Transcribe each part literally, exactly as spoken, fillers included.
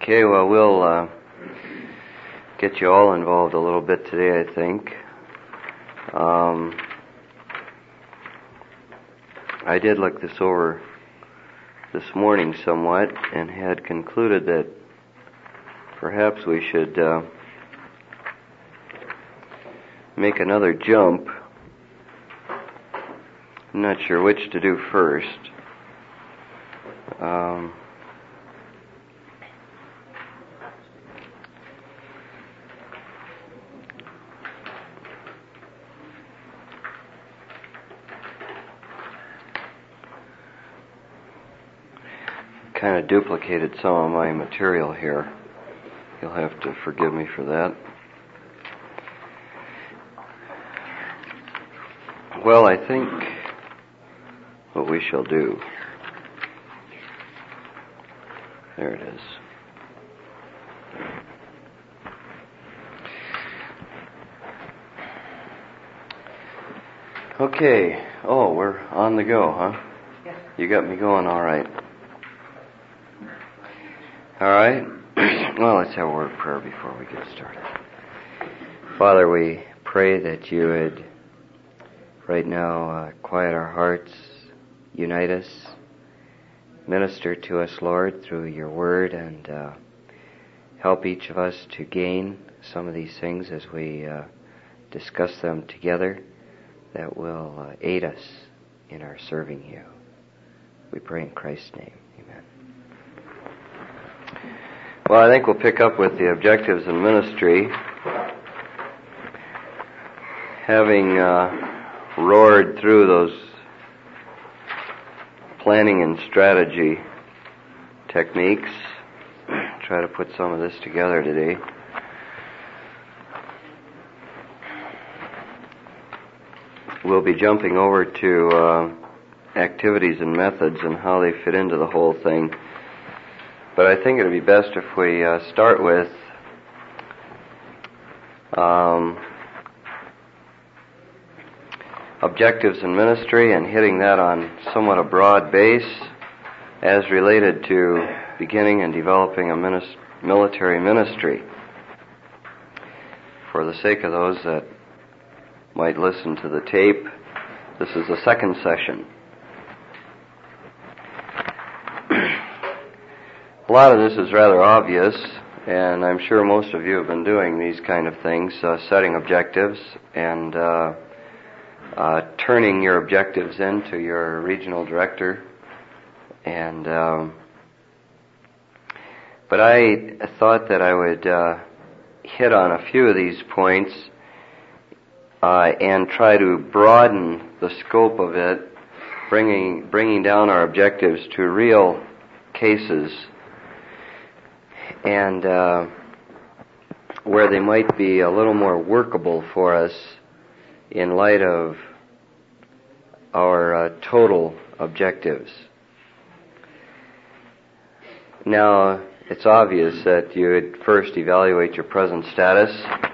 Okay, well, we'll uh, get you all involved a little bit today, I think. Um, I did look this over this morning somewhat and had concluded that perhaps we should uh, make another jump. I'm not sure which to do first. Um, kind of duplicated some of my material here. You'll have to forgive me for that. Well, I think what we shall do. There it is. Okay. Oh, we're on the go, huh? Yes. You got me going all right. All right. Well, let's have a word of prayer before we get started. Father, we pray that you would right now uh, quiet our hearts, unite us, minister to us, Lord, through your word, and uh, help each of us to gain some of these things as we uh, discuss them together that will uh, aid us in our serving you. We pray in Christ's name. Amen. Well, I think we'll pick up with the objectives in ministry. Having uh, roared through those planning and strategy techniques, try to put some of this together today. We'll be jumping over to uh, activities and methods and how they fit into the whole thing. But I think it would be best if we uh, start with um, objectives in ministry and hitting that on somewhat a broad base as related to beginning and developing a minis- military ministry. For the sake of those that might listen to the tape, this is the second session. A lot of this is rather obvious, and I'm sure most of you have been doing these kind of things, uh, setting objectives and uh, uh, turning your objectives into your regional director. And um, but I thought that I would uh, hit on a few of these points uh, and try to broaden the scope of it, bringing bringing down our objectives to real cases, and uh, where they might be a little more workable for us in light of our uh, total objectives. Now, it's obvious that you would first evaluate your present status,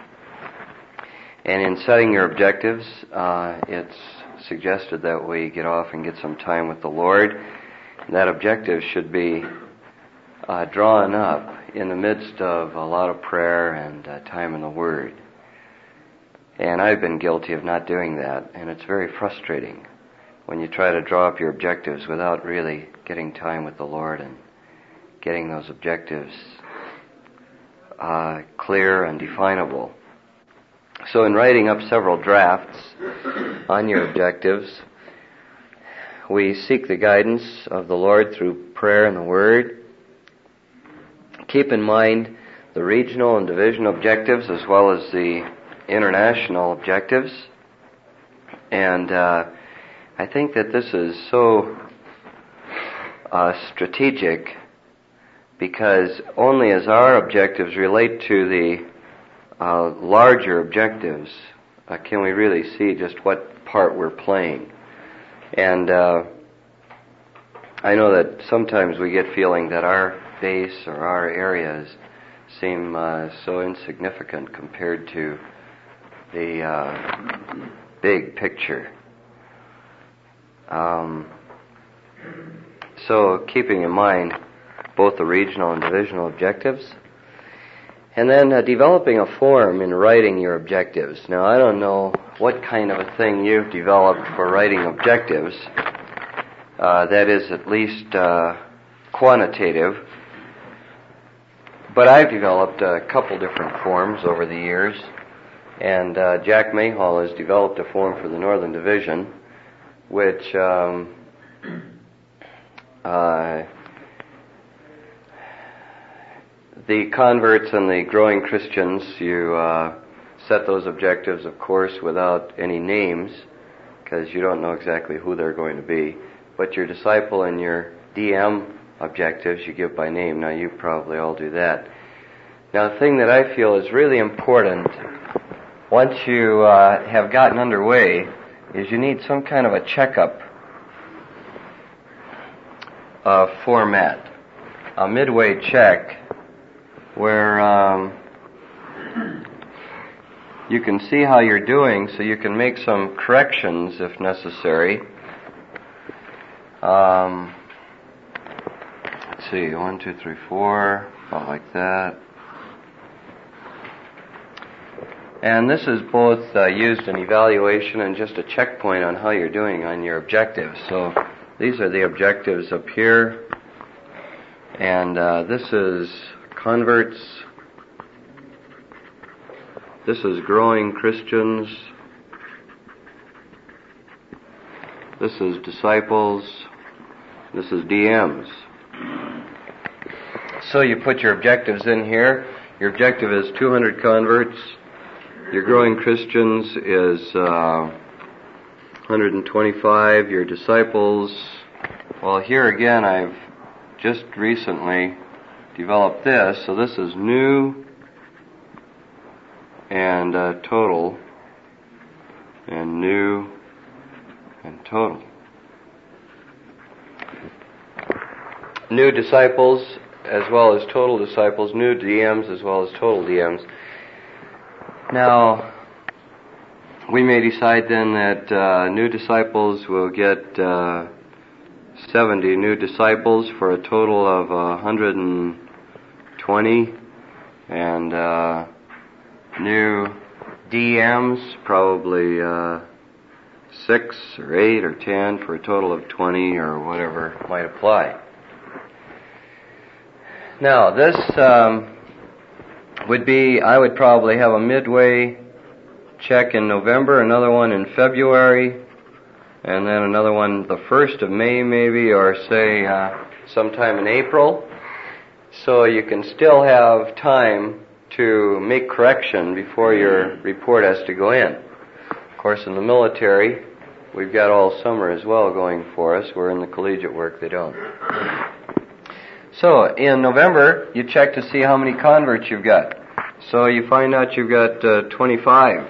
and in setting your objectives, uh, it's suggested that we get off and get some time with the Lord. That objective should be uh, drawn up in the midst of a lot of prayer and uh, time in the Word. And I've been guilty of not doing that, and it's very frustrating when you try to draw up your objectives without really getting time with the Lord and getting those objectives uh, clear and definable. So in writing up several drafts on your objectives, we seek the guidance of the Lord through prayer and the Word. Keep in mind the regional and division objectives as well as the international objectives. And uh, I think that this is so uh, strategic because only as our objectives relate to the uh, larger objectives uh, can we really see just what part we're playing. And uh, I know that sometimes we get feeling that our base or our areas seem uh, so insignificant compared to the uh, big picture. Um, so keeping in mind both the regional and divisional objectives. And then uh, developing a form in writing your objectives. Now, I don't know what kind of a thing you've developed for writing objectives. Uh, that is at least uh, quantitative. But I've developed a couple different forms over the years. And uh, Jack Mayhall has developed a form for the Northern Division, which um, uh, the converts and the growing Christians, you uh, set those objectives, of course, without any names, because you don't know exactly who they're going to be. But your disciple and your D M objectives you give by name. Now, you probably all do that. Now, the thing that I feel is really important once you uh, have gotten underway is you need some kind of a checkup uh, format, a midway check where um, you can see how you're doing so you can make some corrections if necessary. Um, let's see, one, two, three, four, about like that. And this is both uh, used in evaluation and just a checkpoint on how you're doing on your objectives. So these are the objectives up here. And uh, this is converts. This is growing Christians. This is disciples. This is D Ms. So you put your objectives in here. Your objective is two hundred converts. Your growing Christians is uh, one hundred twenty-five. Your disciples, well, here again, I've just recently developed this. So this is new and uh, total, and new and total. New disciples as well as total disciples, new D Ms as well as total D Ms. Now, we may decide then that uh, new disciples will get uh, seventy new disciples for a total of uh, one hundred twenty, and uh, new D Ms probably uh, six or eight or ten for a total of twenty or whatever might apply. Now, this um, would be, I would probably have a midway check in November, another one in February, and then another one the first of May maybe, or say uh, sometime in April. So you can still have time to make correction before your report has to go in. Of course, in the military, we've got all summer as well going for us. We're in the collegiate work, they don't. So, in November, you check to see how many converts you've got. So you find out you've got uh, twenty-five.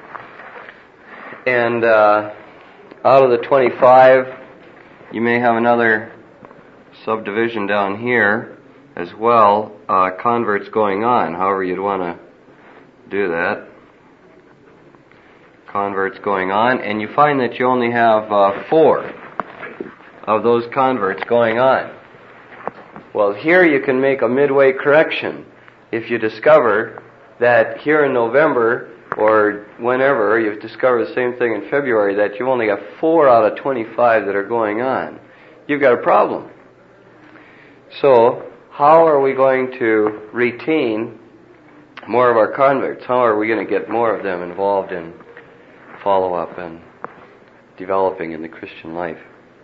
And uh, out of the twenty-five, you may have another subdivision down here as well, uh, converts going on, however you'd want to do that. Converts going on, and you find that you only have uh, four of those converts going on. Well, here you can make a midway correction. If you discover that here in November or whenever you've discovered the same thing in February, that you've only got four out of twenty-five that are going on, you've got a problem. So, how are we going to retain more of our converts? How are we going to get more of them involved in follow-up and developing in the Christian life?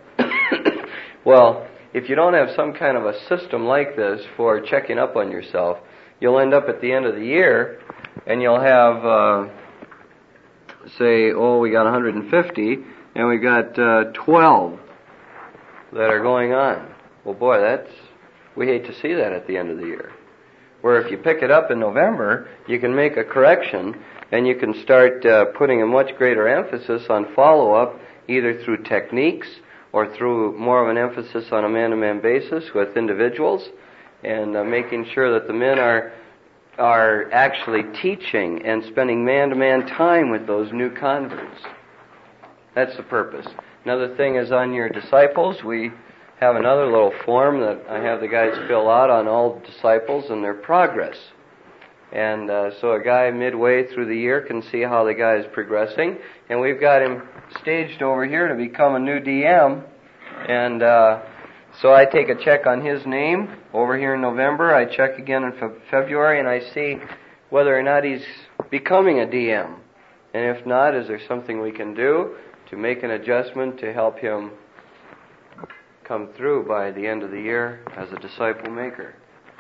Well, if you don't have some kind of a system like this for checking up on yourself, you'll end up at the end of the year and you'll have, uh, say, oh, we got one hundred fifty and we got uh, twelve that are going on. Well, boy, that's, we hate to see that at the end of the year. Where if you pick it up in November, you can make a correction and you can start uh, putting a much greater emphasis on follow-up, either through techniques or through more of an emphasis on a man-to-man basis with individuals, and uh, making sure that the men are are actually teaching and spending man-to-man time with those new converts. That's the purpose. Another thing is on your disciples, we have another little form that I have the guys fill out on all disciples and their progress. And uh, so a guy midway through the year can see how the guy is progressing. And we've got him staged over here to become a new D M. And uh, so I take a check on his name over here in November. I check again in fe- February, and I see whether or not he's becoming a D M. And if not, is there something we can do to make an adjustment to help him come through by the end of the year as a disciple maker?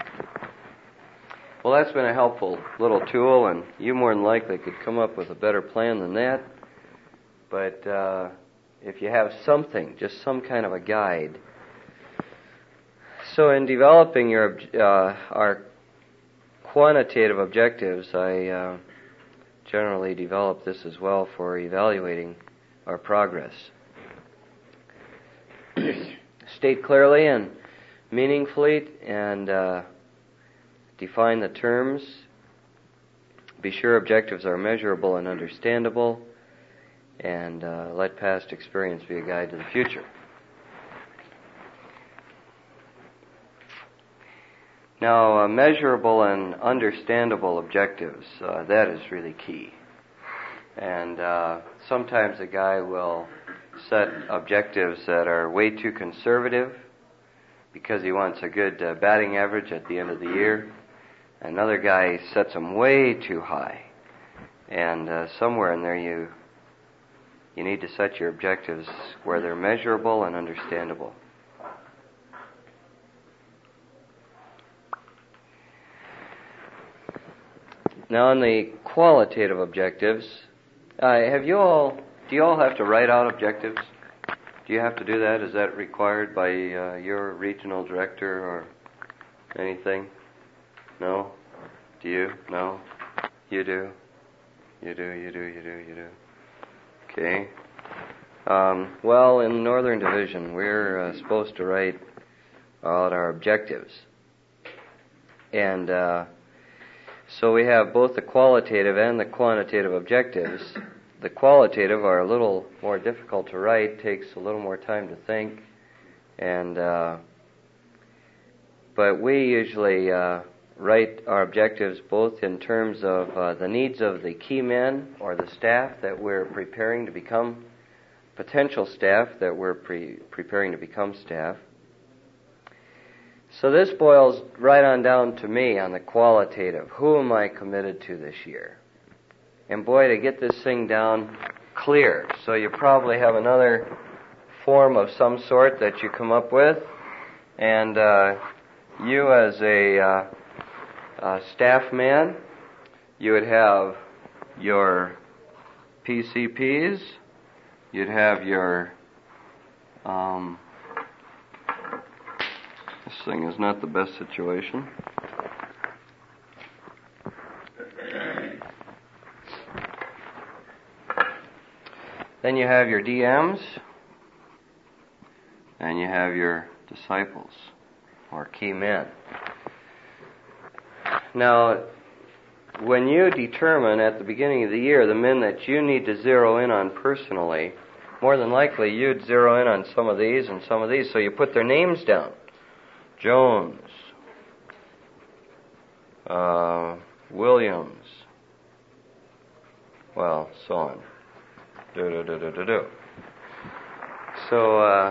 Well, that's been a helpful little tool, and you more than likely could come up with a better plan than that. But uh, if you have something, just some kind of a guide. So in developing your uh, our quantitative objectives, I uh, generally develop this as well for evaluating our progress. State clearly and meaningfully and uh, define the terms. Be sure objectives are measurable and understandable, and uh, let past experience be a guide to the future. Now, uh, measurable and understandable objectives, uh, that is really key. And uh, sometimes a guy will set objectives that are way too conservative because he wants a good uh, batting average at the end of the year. Another guy sets them way too high. And uh, somewhere in there you you need to set your objectives where they're measurable and understandable. Now, on the qualitative objectives, uh, have you all, do you all have to write out objectives? Do you have to do that? Is that required by uh, your regional director or anything? No? Do you? No? You do? You do, you do, you do, you do. Okay. Um, well, in Northern Division, we're uh, supposed to write out our objectives. And uh, so we have both the qualitative and the quantitative objectives. The qualitative are a little more difficult to write, takes a little more time to think, and uh, but we usually uh, write our objectives both in terms of uh, the needs of the key men or the staff that we're preparing to become, potential staff that we're pre- preparing to become staff. So this boils right on down to me on the qualitative. Who am I committed to this year? And boy, to get this thing down clear. So you probably have another form of some sort that you come up with. And uh, you as a uh, uh, staff man, you would have your P C Ps. You'd have your... Um, this thing is not the best situation. Then you have your D Ms, and you have your disciples, or key men. Now, when you determine at the beginning of the year the men that you need to zero in on personally, more than likely you'd zero in on some of these and some of these, so you put their names down. Jones, uh, Williams, well, so on. Do, do, do, do, do, do. So, uh,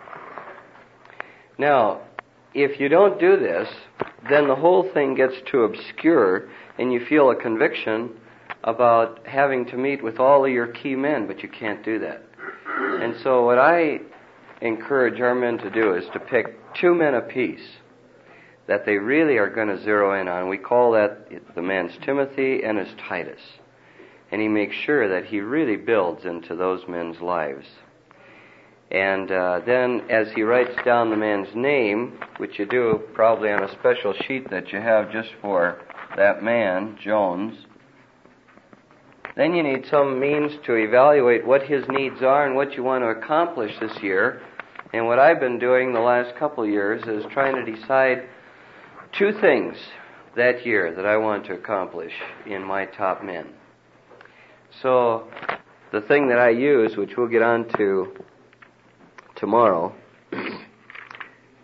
now, if you don't do this, then the whole thing gets too obscure, and you feel a conviction about having to meet with all of your key men, but you can't do that. And so what I encourage our men to do is to pick two men apiece that they really are going to zero in on. We call that the man's Timothy and his Titus. And he makes sure that he really builds into those men's lives. And uh, then as he writes down the man's name, which you do probably on a special sheet that you have just for that man, Jones, then you need some means to evaluate what his needs are and what you want to accomplish this year. And what I've been doing the last couple of years is trying to decide two things that year that I want to accomplish in my top men. So the thing that I use, which we'll get on to tomorrow,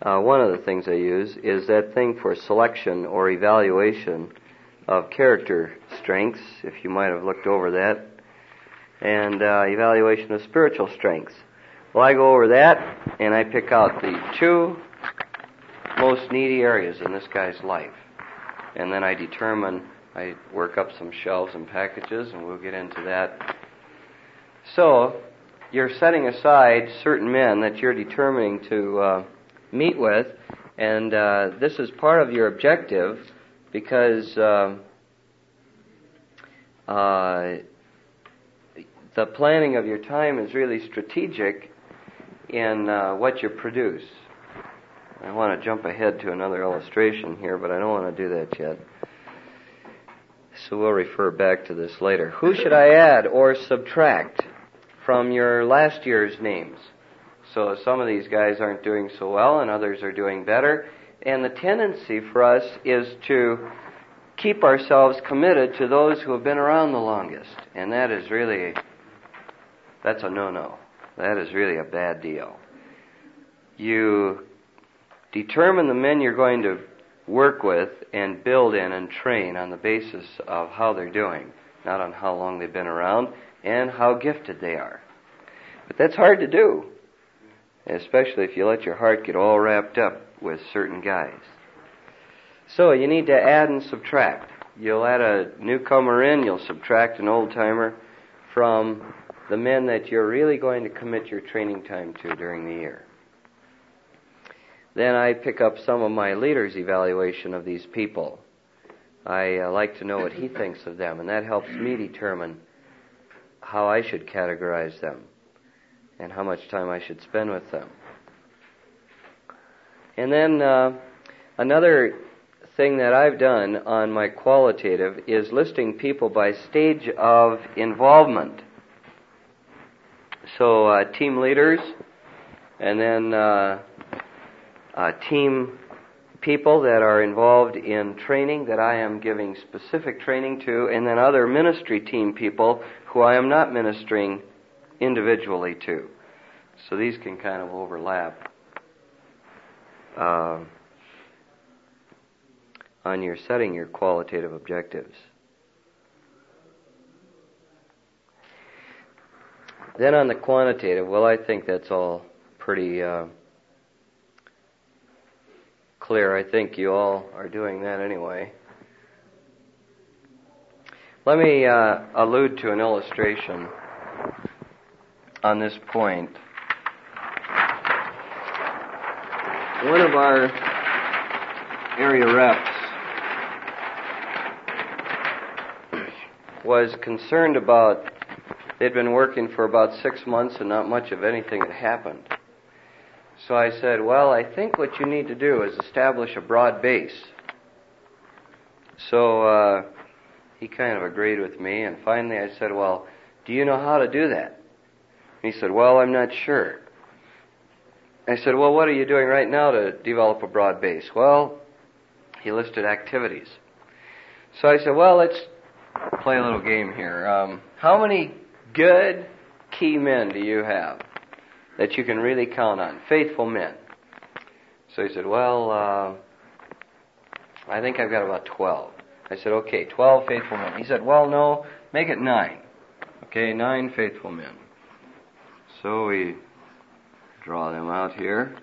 uh, one of the things I use is that thing for selection or evaluation of character strengths, if you might have looked over that, and uh, evaluation of spiritual strengths. Well, I go over that, and I pick out the two most needy areas in this guy's life. And then I determine, I work up some shelves and packages, and we'll get into that. So, you're setting aside certain men that you're determining to uh, meet with, and uh, this is part of your objective because uh, uh, the planning of your time is really strategic in uh, what you produce. I want to jump ahead to another illustration here, but I don't want to do that yet. So we'll refer back to this later. Who should I add or subtract from your last year's names? So some of these guys aren't doing so well and others are doing better. And the tendency for us is to keep ourselves committed to those who have been around the longest. And that is really, that's a no-no. That is really a bad deal. You determine the men you're going to work with and build in and train on the basis of how they're doing, not on how long they've been around and how gifted they are. But that's hard to do, especially if you let your heart get all wrapped up with certain guys. So you need to add and subtract. You'll add a newcomer in, you'll subtract an old-timer from the men that you're really going to commit your training time to during the year. Then I pick up some of my leader's evaluation of these people. I uh, like to know what he thinks of them, and that helps me determine how I should categorize them and how much time I should spend with them. And then uh, another thing that I've done on my qualitative is listing people by stage of involvement. So uh, team leaders, and then uh, uh, team people that are involved in training that I am giving specific training to, and then other ministry team people who I am not ministering individually to. So these can kind of overlap uh, on your setting your qualitative objectives. Then on the quantitative, well, I think that's all pretty uh, clear. I think you all are doing that anyway. Let me uh, allude to an illustration on this point. One of our area reps was concerned about, they'd been working for about six months and not much of anything had happened. So I said, well, I think what you need to do is establish a broad base. So uh, he kind of agreed with me, and finally I said, well, do you know how to do that? And he said, well, I'm not sure. I said, well, what are you doing right now to develop a broad base? Well, he listed activities. So I said, well, let's play a little game here. Um, how many good key men do you have that you can really count on? Faithful men. So he said, well, uh, I think I've got about twelve. I said, okay, twelve faithful men. He said, well, no, make it nine. Okay, nine faithful men. So we draw them out here.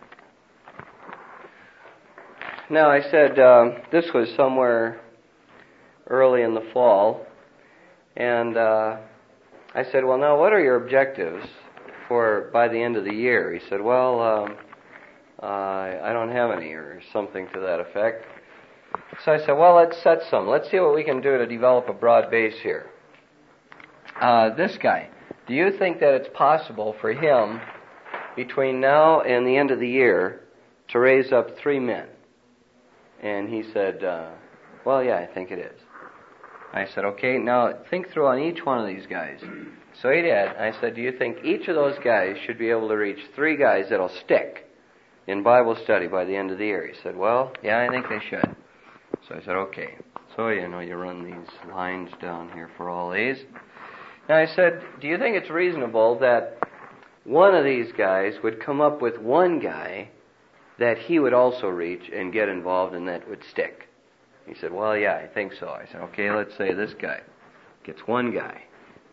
Now, I said, uh, this was somewhere early in the fall, and uh, I said, well, now, what are your objectives for by the end of the year? He said, well, um, uh, I don't have any, or something to that effect. So I said, well, let's set some. Let's see what we can do to develop a broad base here. Uh, this guy, do you think that it's possible for him, between now and the end of the year, to raise up three men? And he said, uh, well, yeah, I think it is. I said, okay, now think through on each one of these guys. So he did. I said, do you think each of those guys should be able to reach three guys that'll stick in Bible study by the end of the year? He said, well, yeah, I think they should. So I said, okay. So, you know, you run these lines down here for all these. Now I said, do you think it's reasonable that one of these guys would come up with one guy that he would also reach and get involved and that would stick. He said, well, yeah, I think so. I said, okay, let's say this guy gets one guy.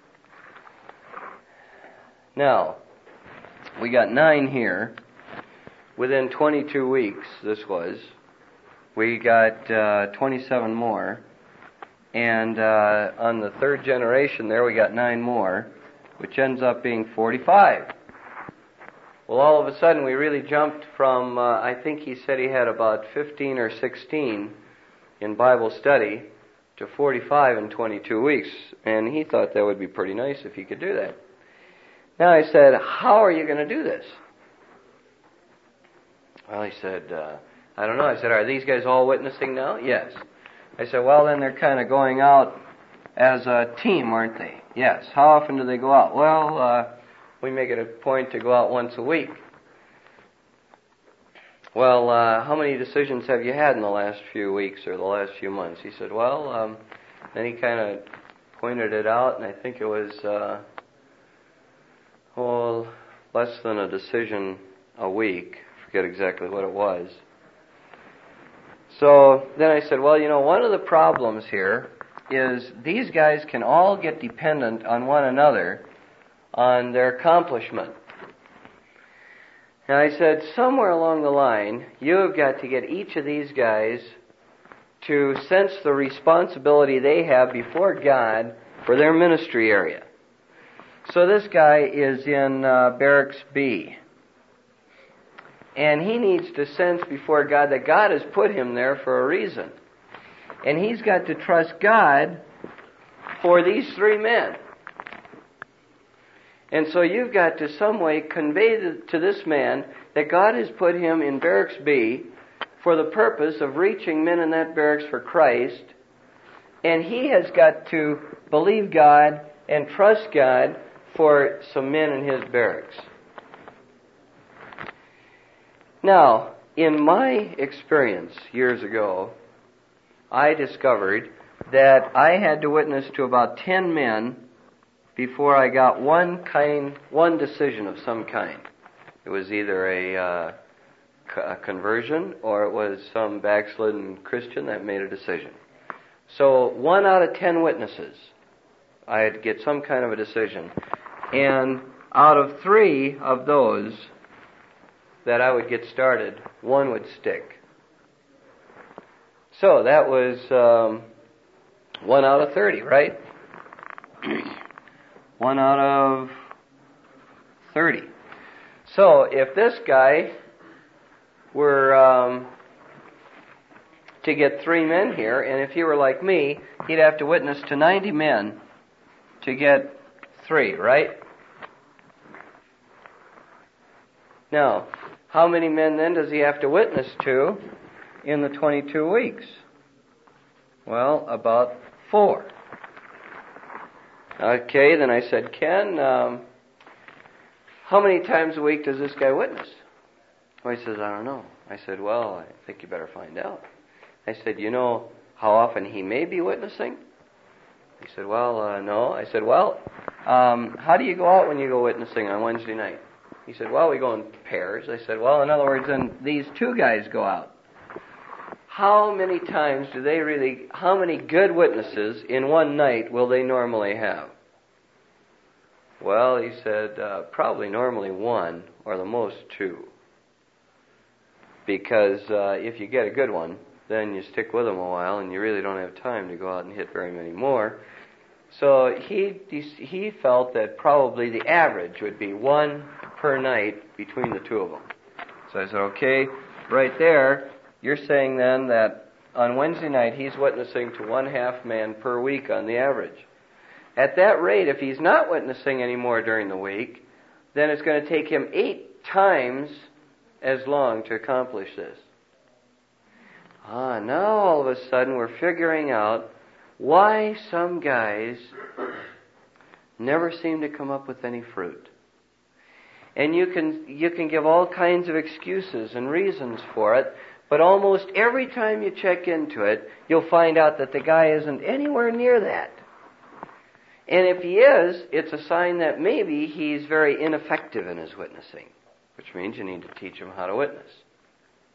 Now, we got nine here. Within twenty-two weeks, this was, we got uh, twenty-seven more. And uh, on the third generation there, we got nine more, which ends up being forty-five. Well, all of a sudden, we really jumped from, uh, I think he said he had about fifteen or sixteen in Bible study to forty-five in twenty-two weeks. And he thought that would be pretty nice if he could do that. Now I said, how are you going to do this? Well, he said, uh, I don't know. I said, are these guys all witnessing now? Yes. I said, well, then they're kind of going out as a team, aren't they? Yes. How often do they go out? Well, uh, we make it a point to go out once a week. Well, uh, how many decisions have you had in the last few weeks or the last few months? He said, well, um, then he kind of pointed it out, and I think it was, uh, well, less than a decision a week. I forget exactly what it was. So then I said, well, you know, one of the problems here is these guys can all get dependent on one another on their accomplishment. And I said, somewhere along the line, you have got to get each of these guys to sense the responsibility they have before God for their ministry area. So this guy is in uh, Barracks B. And he needs to sense before God that God has put him there for a reason. And he's got to trust God for these three men. And so you've got to some way convey to this man that God has put him in Barracks B for the purpose of reaching men in that barracks for Christ. And he has got to believe God and trust God for some men in his barracks. Now, in my experience years ago, I discovered that I had to witness to about ten men before I got one kind, one decision of some kind. It was either a, uh, a conversion or it was some backslidden Christian that made a decision. So one out of ten witnesses, I had to get some kind of a decision. And out of three of those that I would get started, one would stick. So that was um, one out of thirty, right? One out of thirty. So if this guy were um, to get three men here, and if he were like me, he'd have to witness to ninety men to get three, right? Now, how many men then does he have to witness to in the twenty-two weeks? Well, about four. Okay, then I said, Ken, um, how many times a week does this guy witness? Well, he says, I don't know. I said, well, I think you better find out. I said, you know how often he may be witnessing? He said, well, uh, no. I said, well, um, how do you go out when you go witnessing on Wednesday night? He said, well, we go in pairs. I said, well, in other words, then these two guys go out. How many times do they really, how many good witnesses in one night will they normally have? Well, he said, uh, probably normally one, or the most two. Because uh, if you get a good one, then you stick with them a while, and you really don't have time to go out and hit very many more. So he he felt that probably the average would be one per night between the two of them. So I said, okay, right there, you're saying then that on Wednesday night he's witnessing to one half man per week on the average. At that rate, if he's not witnessing anymore during the week, then it's going to take him eight times as long to accomplish this. Ah, now all of a sudden we're figuring out why some guys never seem to come up with any fruit. And you can you can give all kinds of excuses and reasons for it, but almost every time you check into it, you'll find out that the guy isn't anywhere near that. And if he is, it's a sign that maybe he's very ineffective in his witnessing, which means you need to teach him how to witness.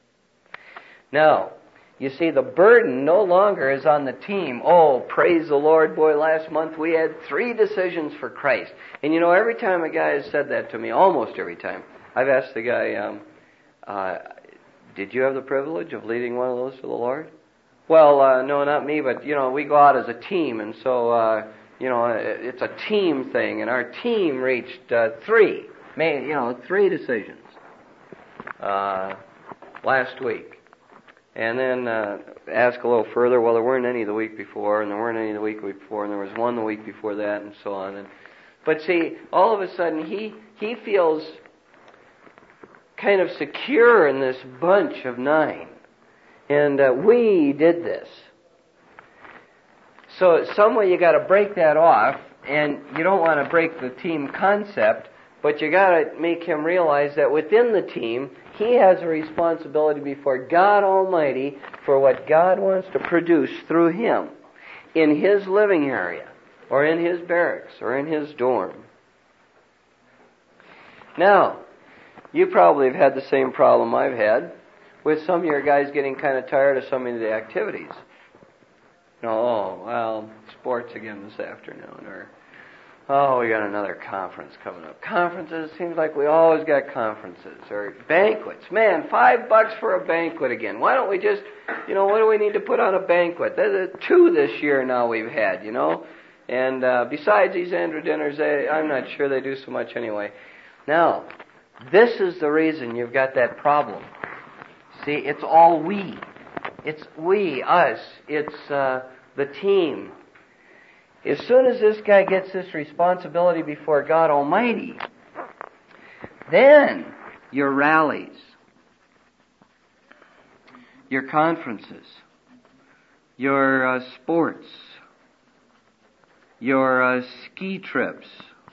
Now, you see, the burden no longer is on the team. Oh, praise the Lord, boy, last month we had three decisions for Christ. And you know, every time a guy has said that to me, almost every time, I've asked the guy, um, uh, did you have the privilege of leading one of those to the Lord? Well, uh, no, not me, but, you know, we go out as a team, and so, uh, you know, it's a team thing, and our team reached uh, three, made, you know, three decisions uh, last week. And then uh, ask a little further, well, there weren't any the week before, and there weren't any the week before, and there was one the week before that, and so on. And, but see, all of a sudden, he, he feels kind of secure in this bunch of nine. And uh, we did this. So some way you got to break that off, and you don't want to break the team concept, but you got to make him realize that within the team, he has a responsibility before God Almighty for what God wants to produce through him in his living area, or in his barracks, or in his dorm. Now, you probably have had the same problem I've had with some of your guys getting kind of tired of some of the activities. You know, oh, well, sports again this afternoon, or, oh, we got another conference coming up. Conferences, seems like we always got conferences. Or banquets. Man, five bucks for a banquet again. Why don't we just, you know, what do we need to put on a banquet? There's two this year now we've had, you know. And uh, besides these Andrew dinners, they, I'm not sure they do so much anyway. Now, this is the reason you've got that problem. See, it's all we. It's we, us. It's uh, the team. As soon as this guy gets this responsibility before God Almighty, then your rallies, your conferences, your uh, sports, your uh, ski trips,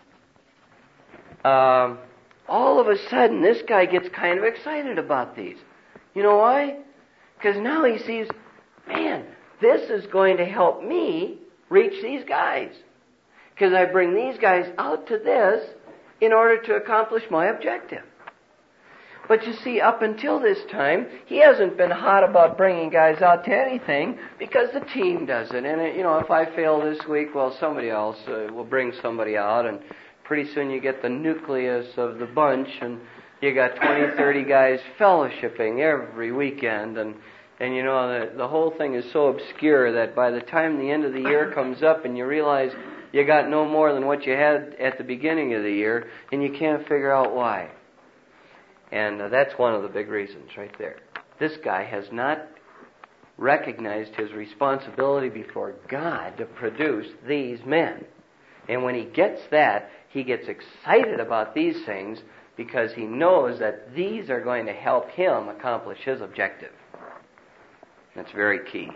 um, all of a sudden this guy gets kind of excited about these. You know why? Because now he sees, man, this is going to help me reach these guys. Because I bring these guys out to this in order to accomplish my objective. But you see, up until this time, he hasn't been hot about bringing guys out to anything because the team does it. And, you know, if I fail this week, well, somebody else uh, will bring somebody out. And pretty soon you get the nucleus of the bunch, and you got twenty, thirty guys fellowshipping every weekend. And, and you know, the, the whole thing is so obscure that by the time the end of the year comes up and you realize you got no more than what you had at the beginning of the year, and you can't figure out why. And uh, that's one of the big reasons right there. This guy has not recognized his responsibility before God to produce these men. And when he gets that, he gets excited about these things because he knows that these are going to help him accomplish his objective. That's very key.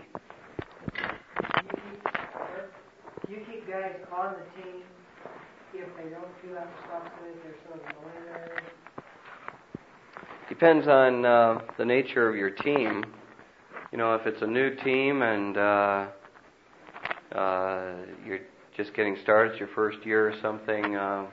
You keep guys on the team if they don't feel that responsibility, they're sort of loitering. Depends on uh, the nature of your team. You know, if it's a new team and uh, uh, you're just getting started, it's your first year or something, uh,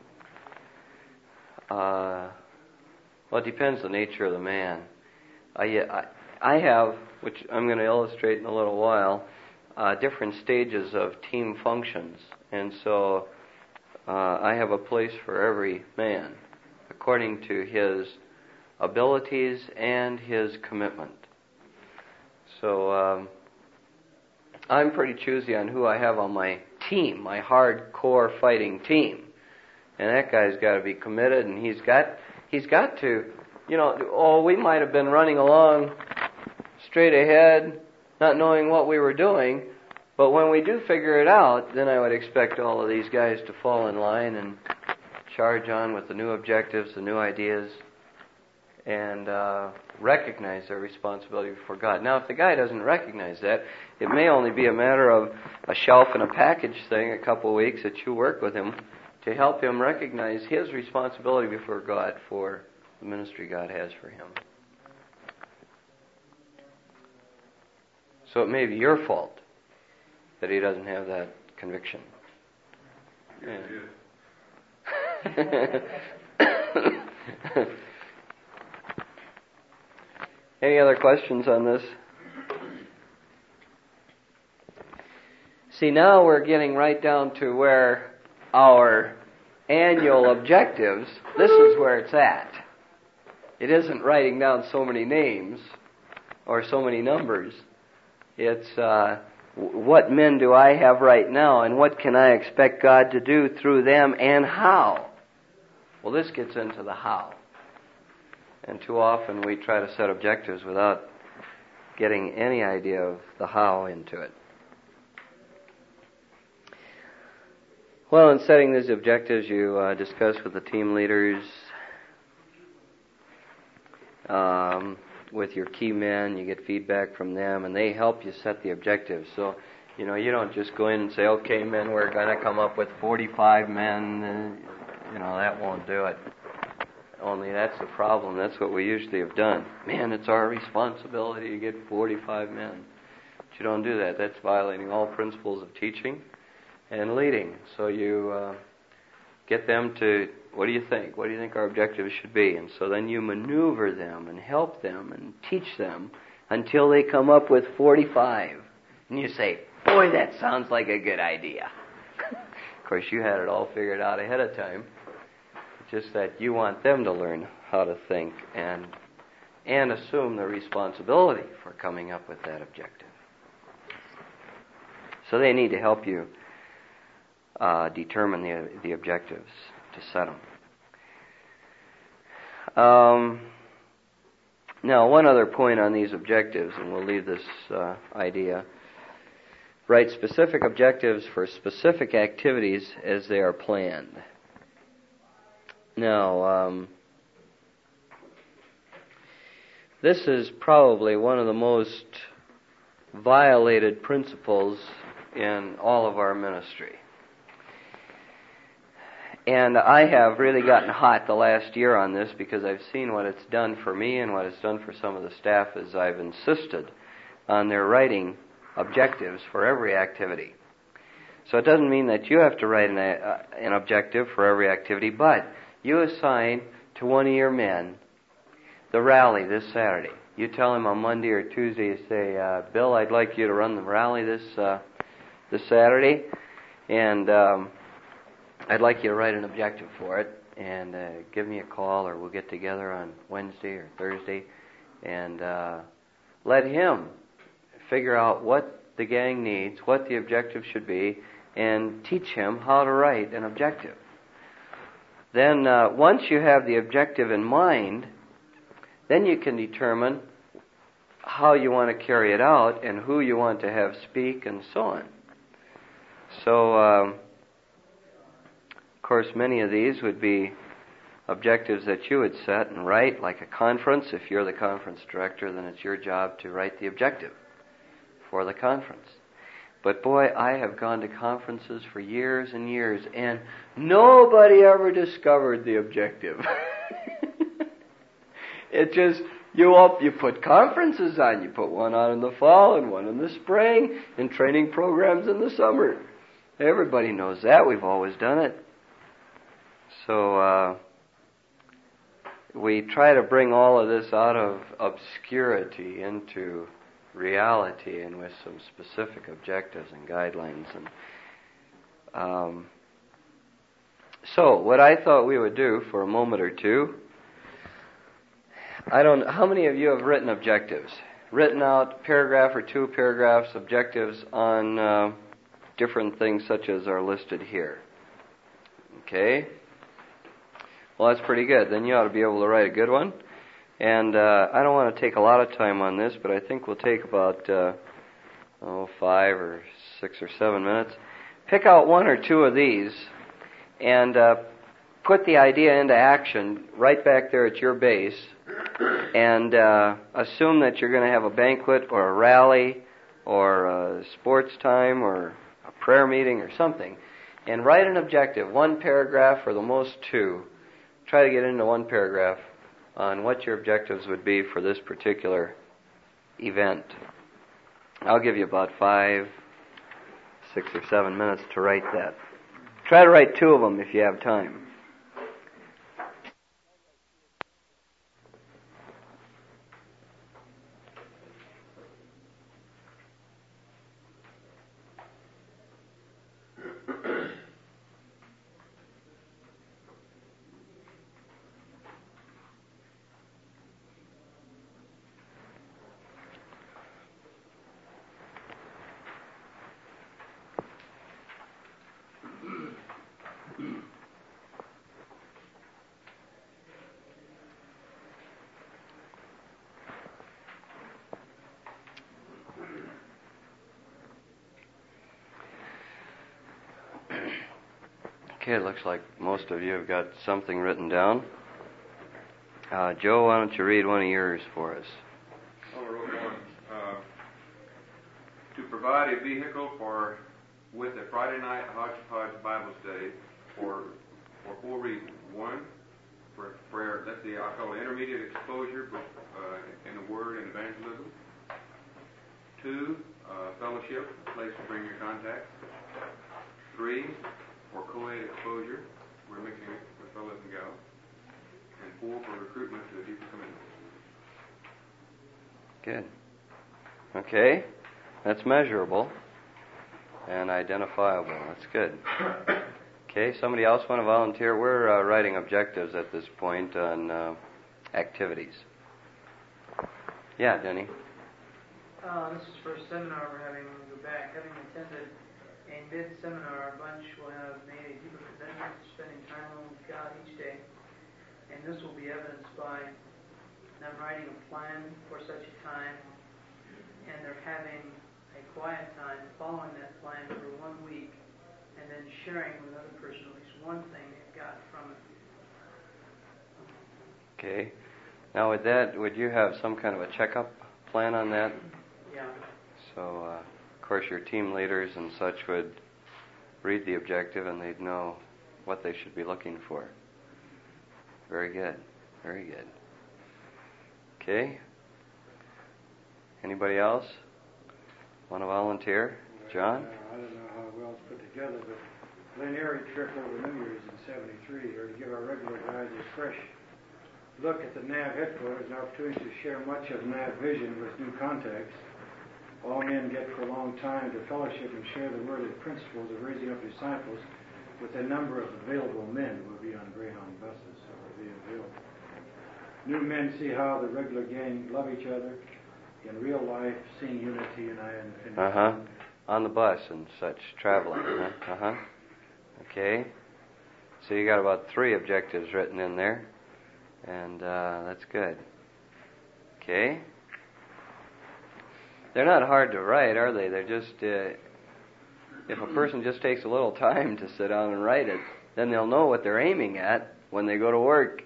uh, well, it depends on the nature of the man. I, I, I have, which I'm going to illustrate in a little while, uh, different stages of team functions. And so uh, I have a place for every man according to his abilities and his commitment. So um, I'm pretty choosy on who I have on my team, my hardcore fighting team. And that guy's got to be committed, and he's got he's got to, you know, oh, we might have been running along straight ahead, not knowing what we were doing, but when we do figure it out, then I would expect all of these guys to fall in line and charge on with the new objectives, the new ideas, and uh, recognize their responsibility before God. Now, if the guy doesn't recognize that, it may only be a matter of a shelf and a package thing, a couple of weeks that you work with him to help him recognize his responsibility before God for the ministry God has for him. So it may be your fault that he doesn't have that conviction. Yeah. Any other questions on this? See, now we're getting right down to where our annual objectives, this is where it's at. It isn't writing down so many names or so many numbers. It's uh, what men do I have right now, and what can I expect God to do through them, and how? Well, this gets into the how. And too often we try to set objectives without getting any idea of the how into it. Well, in setting these objectives, you uh, discuss with the team leaders, um, with your key men, you get feedback from them, and they help you set the objectives. So, you know, you don't just go in and say, okay, men, we're going to come up with forty-five men. And, you know, that won't do it. Only that's the problem. That's what we usually have done. Man, it's our responsibility to get forty-five men. But you don't do that. That's violating all principles of teaching and leading. So you uh, get them to, what do you think? What do you think our objectives should be? And so then you maneuver them and help them and teach them until they come up with forty-five. And you say, boy, that sounds like a good idea. Of course, you had it all figured out ahead of time. Just that you want them to learn how to think and and assume the responsibility for coming up with that objective. So they need to help you uh, determine the the objectives to set them. Um, now, one other point on these objectives, and we'll leave this uh, idea. Write specific objectives for specific activities as they are planned. Now, um, this is probably one of the most violated principles in all of our ministry. And I have really gotten hot the last year on this because I've seen what it's done for me and what it's done for some of the staff as I've insisted on their writing objectives for every activity. So it doesn't mean that you have to write an, uh, an objective for every activity, but you assign to one of your men the rally this Saturday. You tell him on Monday or Tuesday, you say, uh, Bill, I'd like you to run the rally this uh, this Saturday, and um, I'd like you to write an objective for it, and uh, give me a call, or we'll get together on Wednesday or Thursday, and uh, let him figure out what the gang needs, what the objective should be, and teach him how to write an objective. Then uh, once you have the objective in mind, then you can determine how you want to carry it out and who you want to have speak and so on. So, um, of course, many of these would be objectives that you would set and write, like a conference. If you're the conference director, then it's your job to write the objective for the conference. But boy, I have gone to conferences for years and years, and nobody ever discovered the objective. It just, you up, you put conferences on. You put one on in the fall and one in the spring, and training programs in the summer. Everybody knows that. We've always done it. So uh, we try to bring all of this out of obscurity into reality, and with some specific objectives and guidelines. And um, so, what I thought we would do for a moment or two, I don't. How many of you have written objectives? Written out paragraph or two paragraphs objectives on uh, different things such as are listed here. Okay. Well, that's pretty good. Then you ought to be able to write a good one. And uh, I don't want to take a lot of time on this, but I think we'll take about uh, oh, five or six or seven minutes. Pick out one or two of these and uh, put the idea into action right back there at your base, and uh, assume that you're going to have a banquet or a rally or a sports time or a prayer meeting or something, and write an objective, one paragraph or the most two. Try to get into one paragraph on what your objectives would be for this particular event. I'll give you about five, six or seven minutes to write that. Try to write two of them if you have time. Okay, it looks like most of you have got something written down. Uh, Joe, why don't you read one of yours for us? Oh, I wrote one. Uh, to provide a vehicle for with a Friday night hodgepodge Bible study for for four reasons. One, for prayer. Let's see, I call it intermediate exposure uh, in the Word and evangelism. Two, uh, fellowship, a place to bring your contacts. Three, for co-ed exposure. We're mixing it with fellows and gals. And four, for recruitment to a deeper commitment. Good. Okay, that's measurable and identifiable. That's good. Okay, somebody else want to volunteer? We're uh, writing objectives at this point on uh, activities. Yeah, Denny. Uh, this is the first seminar we're having when we go back. Having attended a mid-seminar, our bunch will have made a deeper commitment to spending time alone with God each day. And this will be evidenced by them writing a plan for such a time, and they're having a quiet time following that plan for one week, and then sharing with another person at least one thing they've got from it. Okay. Now, with that, would you have some kind of a checkup plan on that? Yeah. So, uh, of course, your team leaders and such would read the objective and they'd know what they should be looking for. Very good. Very good. Okay. Anybody else want to volunteer? John? Uh, I don't know how well it's put together, but Glen Erie trip over New Year's in seventy-three, or to give our regular guys a fresh look at the N A V headquarters, an opportunity to share much of N A V vision with new contacts. All men get for a long time to fellowship and share the word and principles of raising up disciples with a number of available men who will be on Greyhound buses or will be available. New men see how the regular gang love each other in real life, seeing unity, and I and Uh-huh. On the bus and such, traveling, huh? Uh-huh. Okay. So you got about three objectives written in there, and uh, that's good. Okay. They're not hard to write, are they? They're just, uh, if a person just takes a little time to sit down and write it, then they'll know what they're aiming at when they go to work.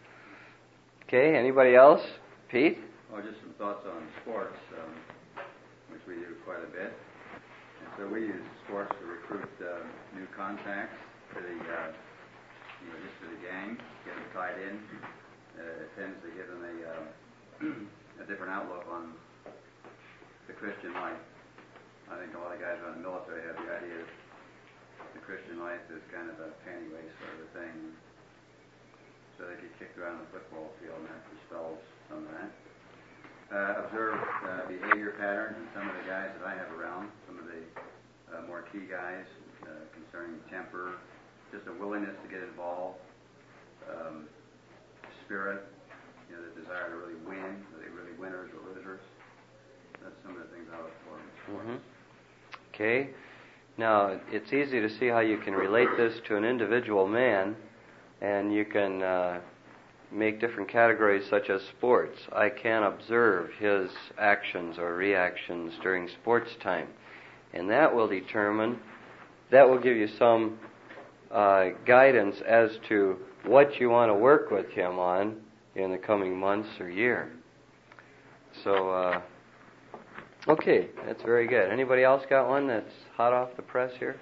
Okay, anybody else? Pete? Oh, just some thoughts on sports, um, which we do quite a bit. And so we use sports to recruit uh, new contacts to the, uh, you know, just to the gang, get them tied in. Uh, it tends to give them a, uh, a different outlook on the Christian life. I think a lot of guys around the military have the idea that the Christian life is kind of a panty waist sort of a thing. So they get kicked around the football field, and that dispels some of that. Uh, observe uh, behavior patterns in some of the guys that I have around, some of the uh, more key guys uh, concerning temper, just a willingness to get involved, um, spirit, you know, the desire to really win, are they really winners or losers? That's some of the things I look for. Mm-hmm. Okay. Now, it's easy to see how you can relate this to an individual man, and you can uh, make different categories such as sports. I can observe his actions or reactions during sports time, and that will determine, that will give you some uh, guidance as to what you want to work with him on in the coming months or year. So, uh, okay, that's very good. Anybody else got one that's hot off the press here?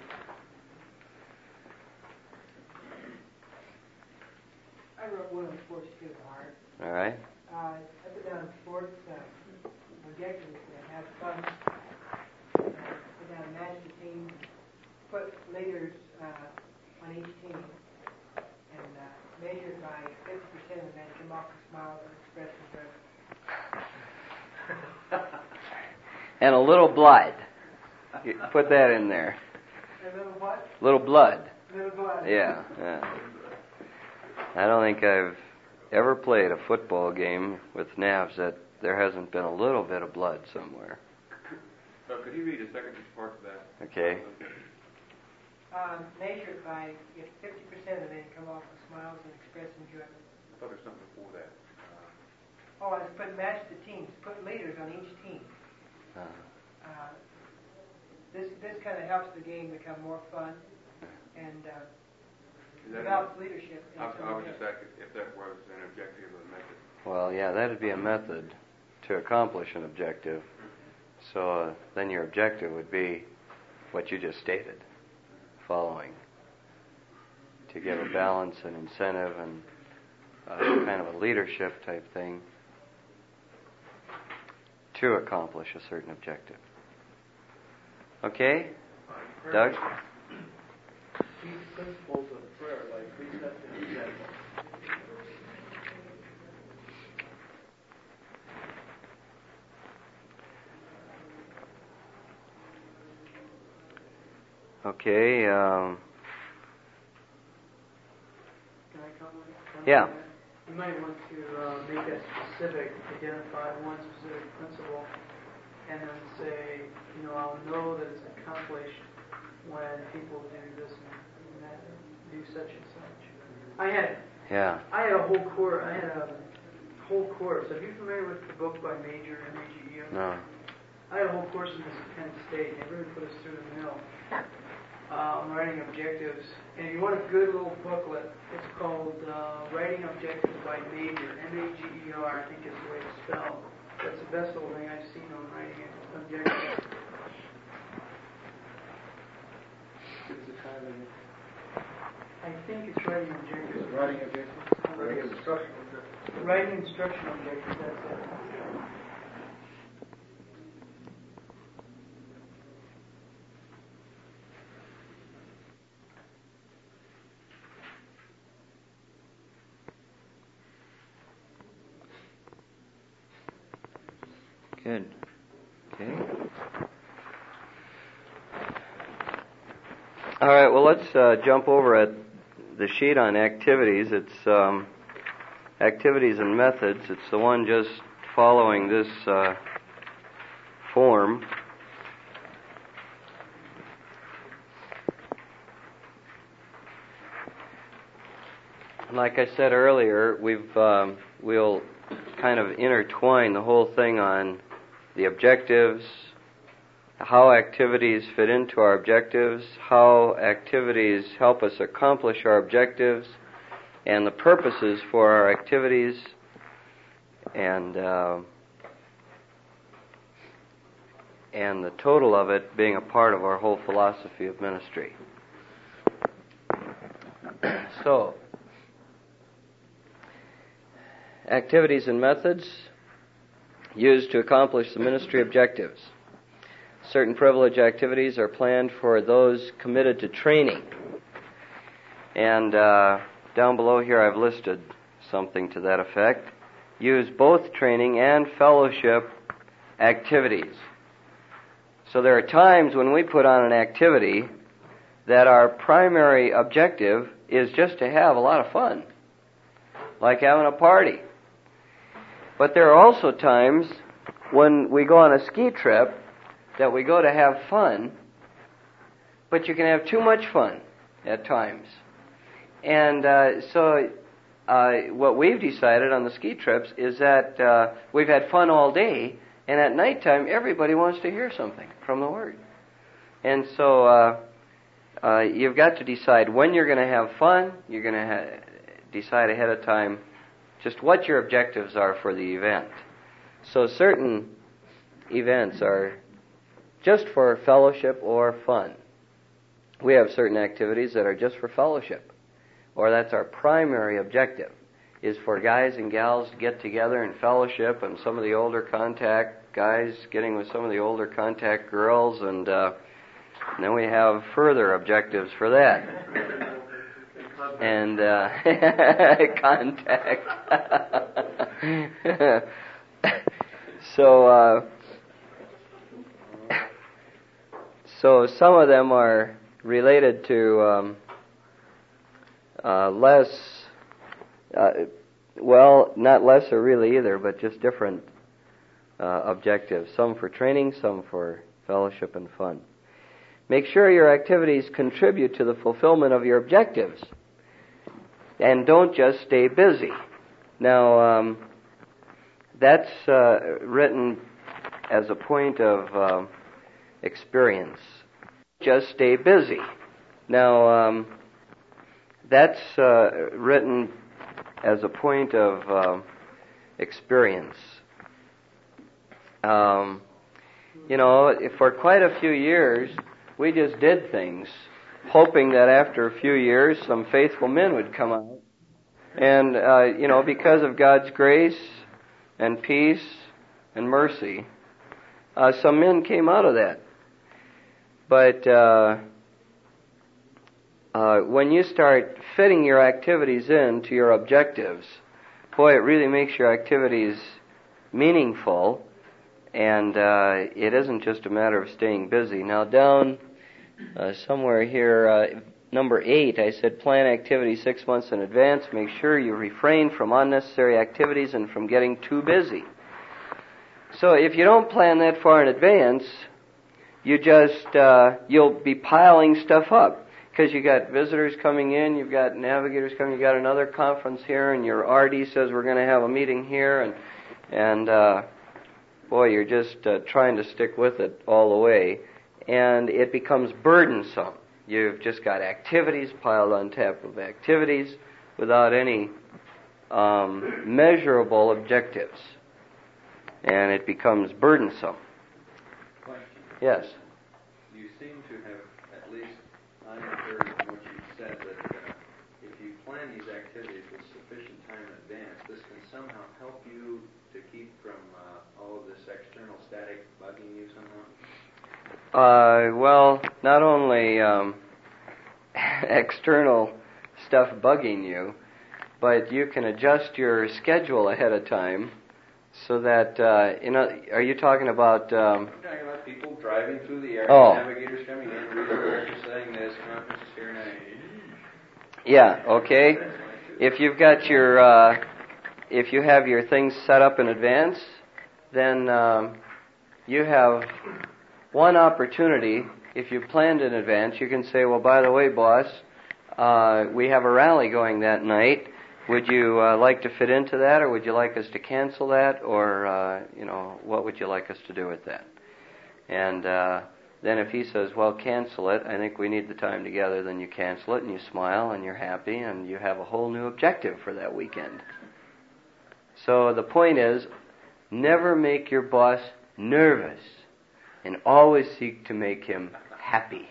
I wrote one on sports too, hard. All right. Uh, I put down sports, uh, objectives to have fun. Uh, put down manage the team, put leaders uh, on each team, and uh, measure it by fifty percent of the men come off with smiles and express interest. And a little blood. You put that in there. A little what? Little blood. Little blood. Yeah, yeah. I don't think I've ever played a football game with N A Vs that there hasn't been a little bit of blood somewhere. So could you read a second part of that? Okay. Um, measure it by if fifty percent of the men come off with smiles and express enjoyment. I thought there was something before that. Oh, I was putting match the teams, put leaders on each team. Uh, Uh, this this kind of helps the game become more fun, and uh, Is that Develops leadership. in I, some I was way. just asking if that was an objective or a method. Well, yeah, that'd be a method to accomplish an objective. So uh, then your objective would be what you just stated, following, to give a balance and incentive and uh, kind of a leadership type thing to accomplish a certain objective. Okay? Doug? These principles of prayer, like precept and example. Okay. Um, Can I comment? comment Yeah. on that? You might want to uh, make that specific, identify one specific principle, and then say, you know, I'll know that it's accomplished when people do this and that, or do such and such. I had, yeah. I had a whole course. I had a whole course. Are you familiar with the book by Major, M A G E R? No. I had a whole course in this Penn State, and it really put us through the mill. Uh, on writing objectives. And if you want a good little booklet, it's called uh, Writing Objectives by Major, M A G E R, I think is the way it's spelled. That's the best little thing I've seen on writing objectives. It's a kind of I think it's writing objectives. Writing objectives. writing instruction objectives. Writing instruction objectives, that's it. Good. Okay. All right. Well, let's uh, jump over at the sheet on activities. It's um, activities and methods. It's the one just following this uh, form. Like I said earlier, we've um, we'll kind of intertwine the whole thing on the objectives, how activities fit into our objectives, how activities help us accomplish our objectives, and the purposes for our activities, and uh, and the total of it being a part of our whole philosophy of ministry. So, activities and methods used to accomplish the ministry objectives. Certain privilege activities are planned for those committed to training. And uh, down below here I've listed something to that effect. Use both training and fellowship activities. So there are times when we put on an activity that our primary objective is just to have a lot of fun, like having a party. But there are also times when we go on a ski trip that we go to have fun, but you can have too much fun at times. And uh, so uh, what we've decided on the ski trips is that uh, we've had fun all day, and at nighttime everybody wants to hear something from the Word. And so uh, uh, you've got to decide when you're going to have fun. You're going to ha- decide ahead of time just what your objectives are for the event. So certain events are just for fellowship or fun. We have certain activities that are just for fellowship, or that's our primary objective, is for guys and gals to get together and fellowship, and some of the older contact guys getting with some of the older contact girls, and, uh, and then we have further objectives for that. And uh, contact. so, uh, so some of them are related to um, uh, less, uh, well, not lesser really either, but just different uh, objectives. Some for training, some for fellowship and fun. Make sure your activities contribute to the fulfillment of your objectives. And don't just stay busy. Now, um, that's uh, written as a point of uh, experience. Just stay busy. Now, um, that's uh, written as a point of uh, experience. Um, you know, for quite a few years, we just did things, hoping that after a few years, some faithful men would come out. And, uh, you know, because of God's grace and peace and mercy, uh, some men came out of that. But uh, uh, when you start fitting your activities into your objectives, boy, it really makes your activities meaningful, and uh, it isn't just a matter of staying busy. Now, down uh, somewhere here, uh, number eight, I said plan activities six months in advance. Make sure you refrain from unnecessary activities and from getting too busy. So if you don't plan that far in advance, you just, uh, you'll be piling stuff up. Because you got visitors coming in, you've got navigators coming, you got another conference here, and your R D says we're going to have a meeting here, and, and uh, boy, you're just uh, trying to stick with it all the way. And it becomes burdensome. You've just got activities piled on top of activities without any um, measurable objectives. And it becomes burdensome. Question. Yes? You seem to have, at least I inferred from what you said, that uh, if you plan these activities with sufficient time in advance, this can somehow help you to keep from uh, all of this external static bugging you somehow? Uh, well, not only um, external stuff bugging you, but you can adjust your schedule ahead of time so that, uh, you know, are you talking about... Um, I'm talking about people driving through the area, oh. navigators coming in, readers saying this, conferences here now. Yeah, okay. If you've got your, uh, if you have your things set up in advance, then um, you have one opportunity. If you've planned in advance, you can say, well, by the way, boss, uh, we have a rally going that night. Would you uh, like to fit into that, or would you like us to cancel that, or, uh, you know, what would you like us to do with that? And uh, then if he says, well, cancel it, I think we need the time together, then you cancel it, and you smile, and you're happy, and you have a whole new objective for that weekend. So the point is, never make your boss nervous, and always seek to make him happy.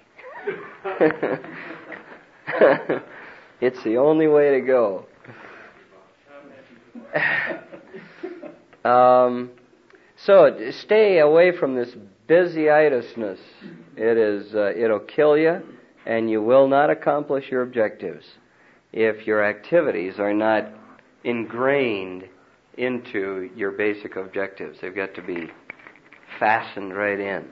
It's the only way to go. um, so stay away from this busyitis-ness. It is, uh, it'll kill you, and you will not accomplish your objectives if your activities are not ingrained into your basic objectives. They've got to be fastened right in.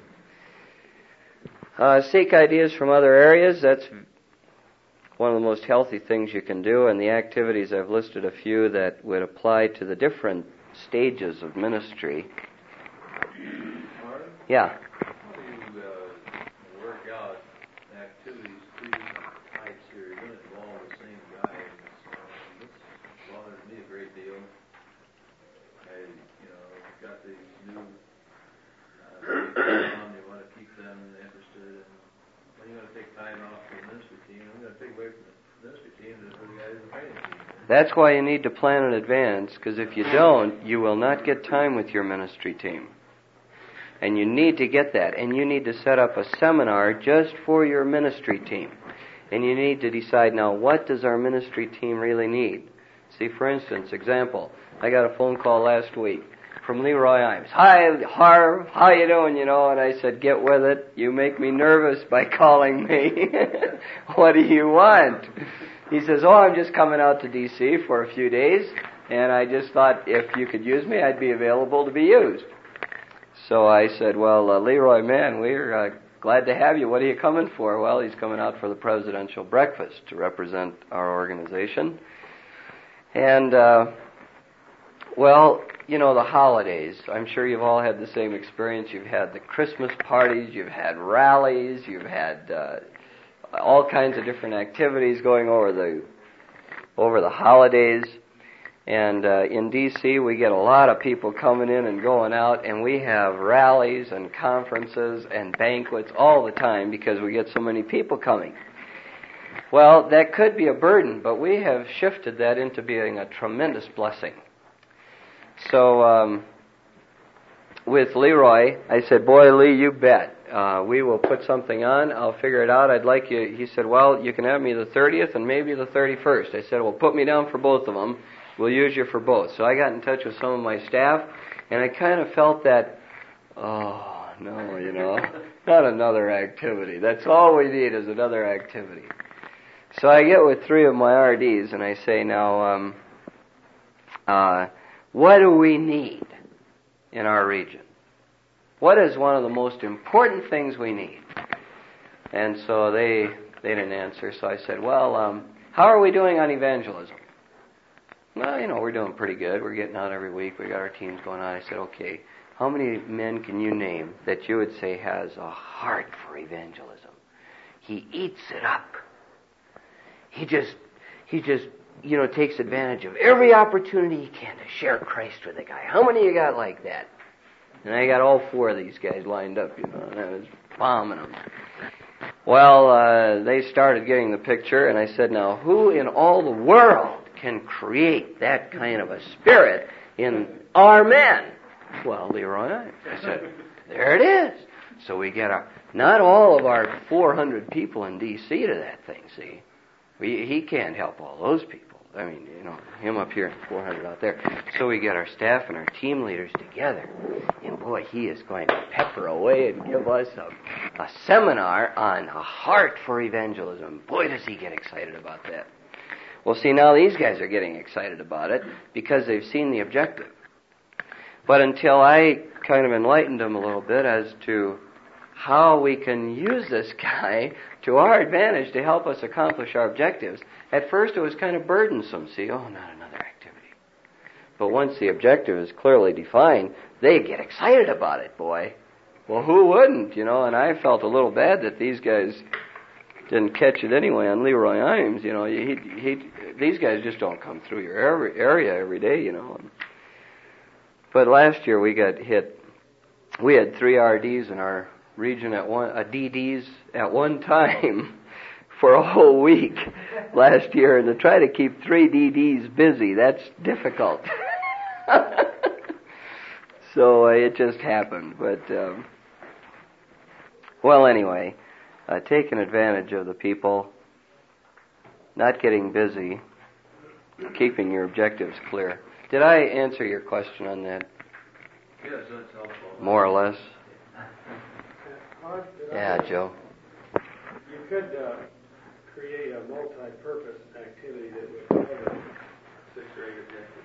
Uh, seek ideas from other areas. That's one of the most healthy things you can do, and the activities, I've listed a few that would apply to the different stages of ministry. Martin, Yeah. how do you uh, work out activities, three different types here? You're going to involve the same guy. And this bothers me a great deal. I, you know, got these new uh, people on, you want to keep them interested, and when you're going to take time off from the ministry team, I'm going to take away from the ministry team for the guys in the training team. That's why you need to plan in advance, because if you don't, you will not get time with your ministry team. And you need to get that, and you need to set up a seminar just for your ministry team. And you need to decide, now, what does our ministry team really need? See, for instance, example, I got a phone call last week from Leroy Imes. Hi, Harv, how you doing, you know? And I said, get with it. You make me nervous by calling me. What do you want? He says, oh, I'm just coming out to D C for a few days, and I just thought if you could use me, I'd be available to be used. So I said, well, uh, Leroy, man, we're uh, glad to have you. What are you coming for? Well, he's coming out for the presidential breakfast to represent our organization. And, uh, well, you know, the holidays. I'm sure you've all had the same experience. You've had the Christmas parties, you've had rallies, you've had uh, all kinds of different activities going over the over the holidays. And uh, in D C, we get a lot of people coming in and going out, and we have rallies and conferences and banquets all the time because we get so many people coming. Well, that could be a burden, but we have shifted that into being a tremendous blessing. So, um, with Leroy, I said, boy, Lee, you bet. Uh, we will put something on. I'll figure it out. I'd like you. He said, well, you can have me the thirtieth and maybe the thirty-first. I said, well, put me down for both of them. We'll use you for both. So I got in touch with some of my staff, and I kind of felt that, oh, no, you know, not another activity. That's all we need is another activity. So I get with three of my R Ds, and I say, now, um, uh, what do we need in our region? What is one of the most important things we need? And so they they didn't answer, so I said, well, um, how are we doing on evangelism? Well, you know, we're doing pretty good. We're getting out every week. We got our teams going on. I said, okay, how many men can you name that you would say has a heart for evangelism? He eats it up. He just, he just, you know, takes advantage of every opportunity he can to share Christ with a guy. How many you got like that? And I got all four of these guys lined up, you know, and I was bombing them. Well, uh, they started getting the picture, and I said, now, who in all the world can create that kind of a spirit in our men? Well, Leroy, I said, there it is. So we get our, not all of our four hundred people in D C to that thing, see. We, he can't help all those people. I mean, you know, him up here and four hundred out there. So we get our staff and our team leaders together. And boy, he is going to pepper away and give us a, a seminar on a heart for evangelism. Boy, does he get excited about that. Well, see, now these guys are getting excited about it because they've seen the objective. But until I kind of enlightened them a little bit as to how we can use this guy to our advantage to help us accomplish our objectives, at first it was kind of burdensome. See, oh, not another activity. But once the objective is clearly defined, they get excited about it, boy. Well, who wouldn't, you know? And I felt a little bad that these guys didn't catch it anyway on Leroy Imes. You know, he, he, these guys just don't come through your area every day, you know. But last year we got hit. We had three R Ds in our region at one, uh, D Ds at one time for a whole week last year, and to try to keep three D Ds busy, that's difficult. So uh, it just happened. But, um, well, anyway, uh, taking advantage of the people, not getting busy, keeping your objectives clear. Did I answer your question on that? Yes, that's helpful. More or less? Mark, did Yeah, I- Joe. You could uh, create a multi-purpose activity that would cover six or eight objectives.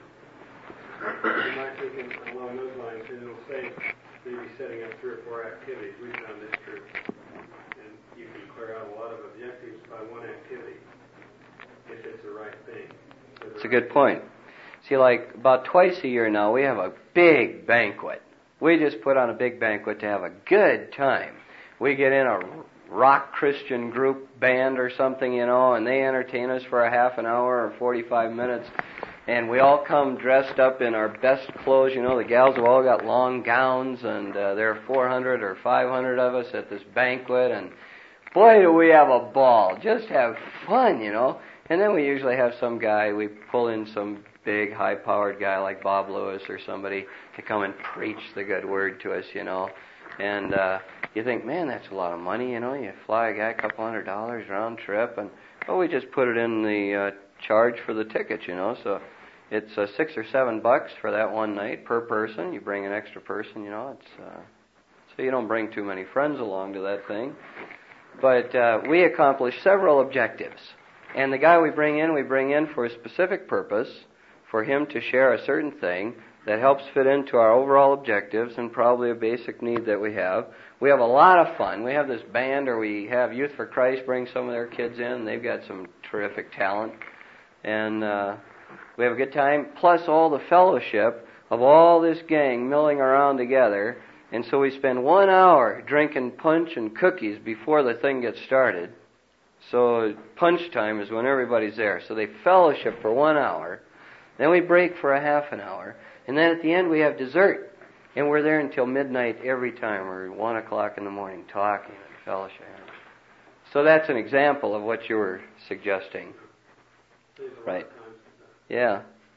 You might think in- along those lines, and it'll say maybe setting up three or four activities. We found this true. And you can clear out a lot of objectives by one activity if it's the right thing. It's a good point. See, like about twice a year now, we have a big banquet. We just put on a big banquet to have a good time. We get in a rock Christian group band or something, you know, and they entertain us for a half an hour or forty-five minutes. And we all come dressed up in our best clothes. You know, the gals have all got long gowns, and uh, there are four hundred or five hundred of us at this banquet. And boy, do we have a ball. Just have fun, you know. And then we usually have some guy, we pull in some big, high-powered guy like Bob Lewis or somebody to come and preach the good word to us, you know. And uh, you think, man, that's a lot of money, you know. You fly a guy a couple hundred dollars round trip, and, well, we just put it in the uh, charge for the ticket, you know. So it's uh, six or seven bucks for that one night per person. You bring an extra person, you know. It's uh, so you don't bring too many friends along to that thing. But uh, we accomplish several objectives. And the guy we bring in, we bring in for a specific purpose, for him to share a certain thing that helps fit into our overall objectives and probably a basic need that we have. We have a lot of fun. We have this band, or we have Youth for Christ bring some of their kids in. They've got some terrific talent. And uh, we have a good time, plus all the fellowship of all this gang milling around together. And so we spend one hour drinking punch and cookies before the thing gets started. So punch time is when everybody's there. So they fellowship for one hour. Then we break for a half an hour. And then at the end we have dessert. And we're there until midnight every time. We're one o'clock in the morning talking and fellowship. So that's an example of what you were suggesting. Right. Yeah.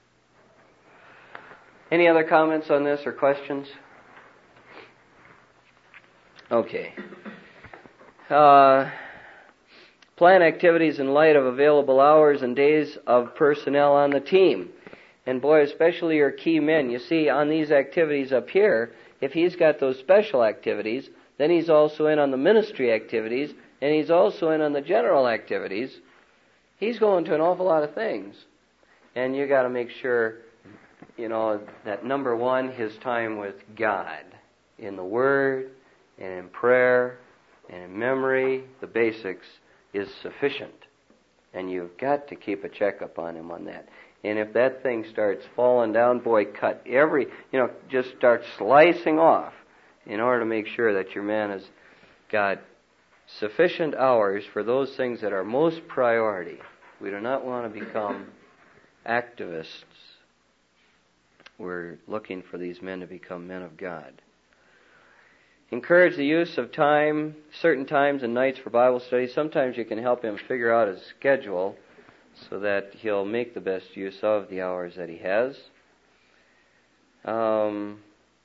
Any other comments on this or questions? Okay. Uh, plan activities in light of available hours and days of personnel on the team. And boy, especially your key men. You see, on these activities up here, if he's got those special activities, then he's also in on the ministry activities, and he's also in on the general activities. He's going to an awful lot of things. And you got to make sure, you know, that number one, his time with God, in the Word, and in prayer, and in memory, the basics, is sufficient. And you've got to keep a checkup on him on that. And if that thing starts falling down, boy, cut every, you know, just start slicing off in order to make sure that your man has got sufficient hours for those things that are most priority. We do not want to become activists. We're looking for these men to become men of God. Encourage the use of time, certain times and nights for Bible study. Sometimes you can help him figure out his schedule so that he'll make the best use of the hours that he has. Um,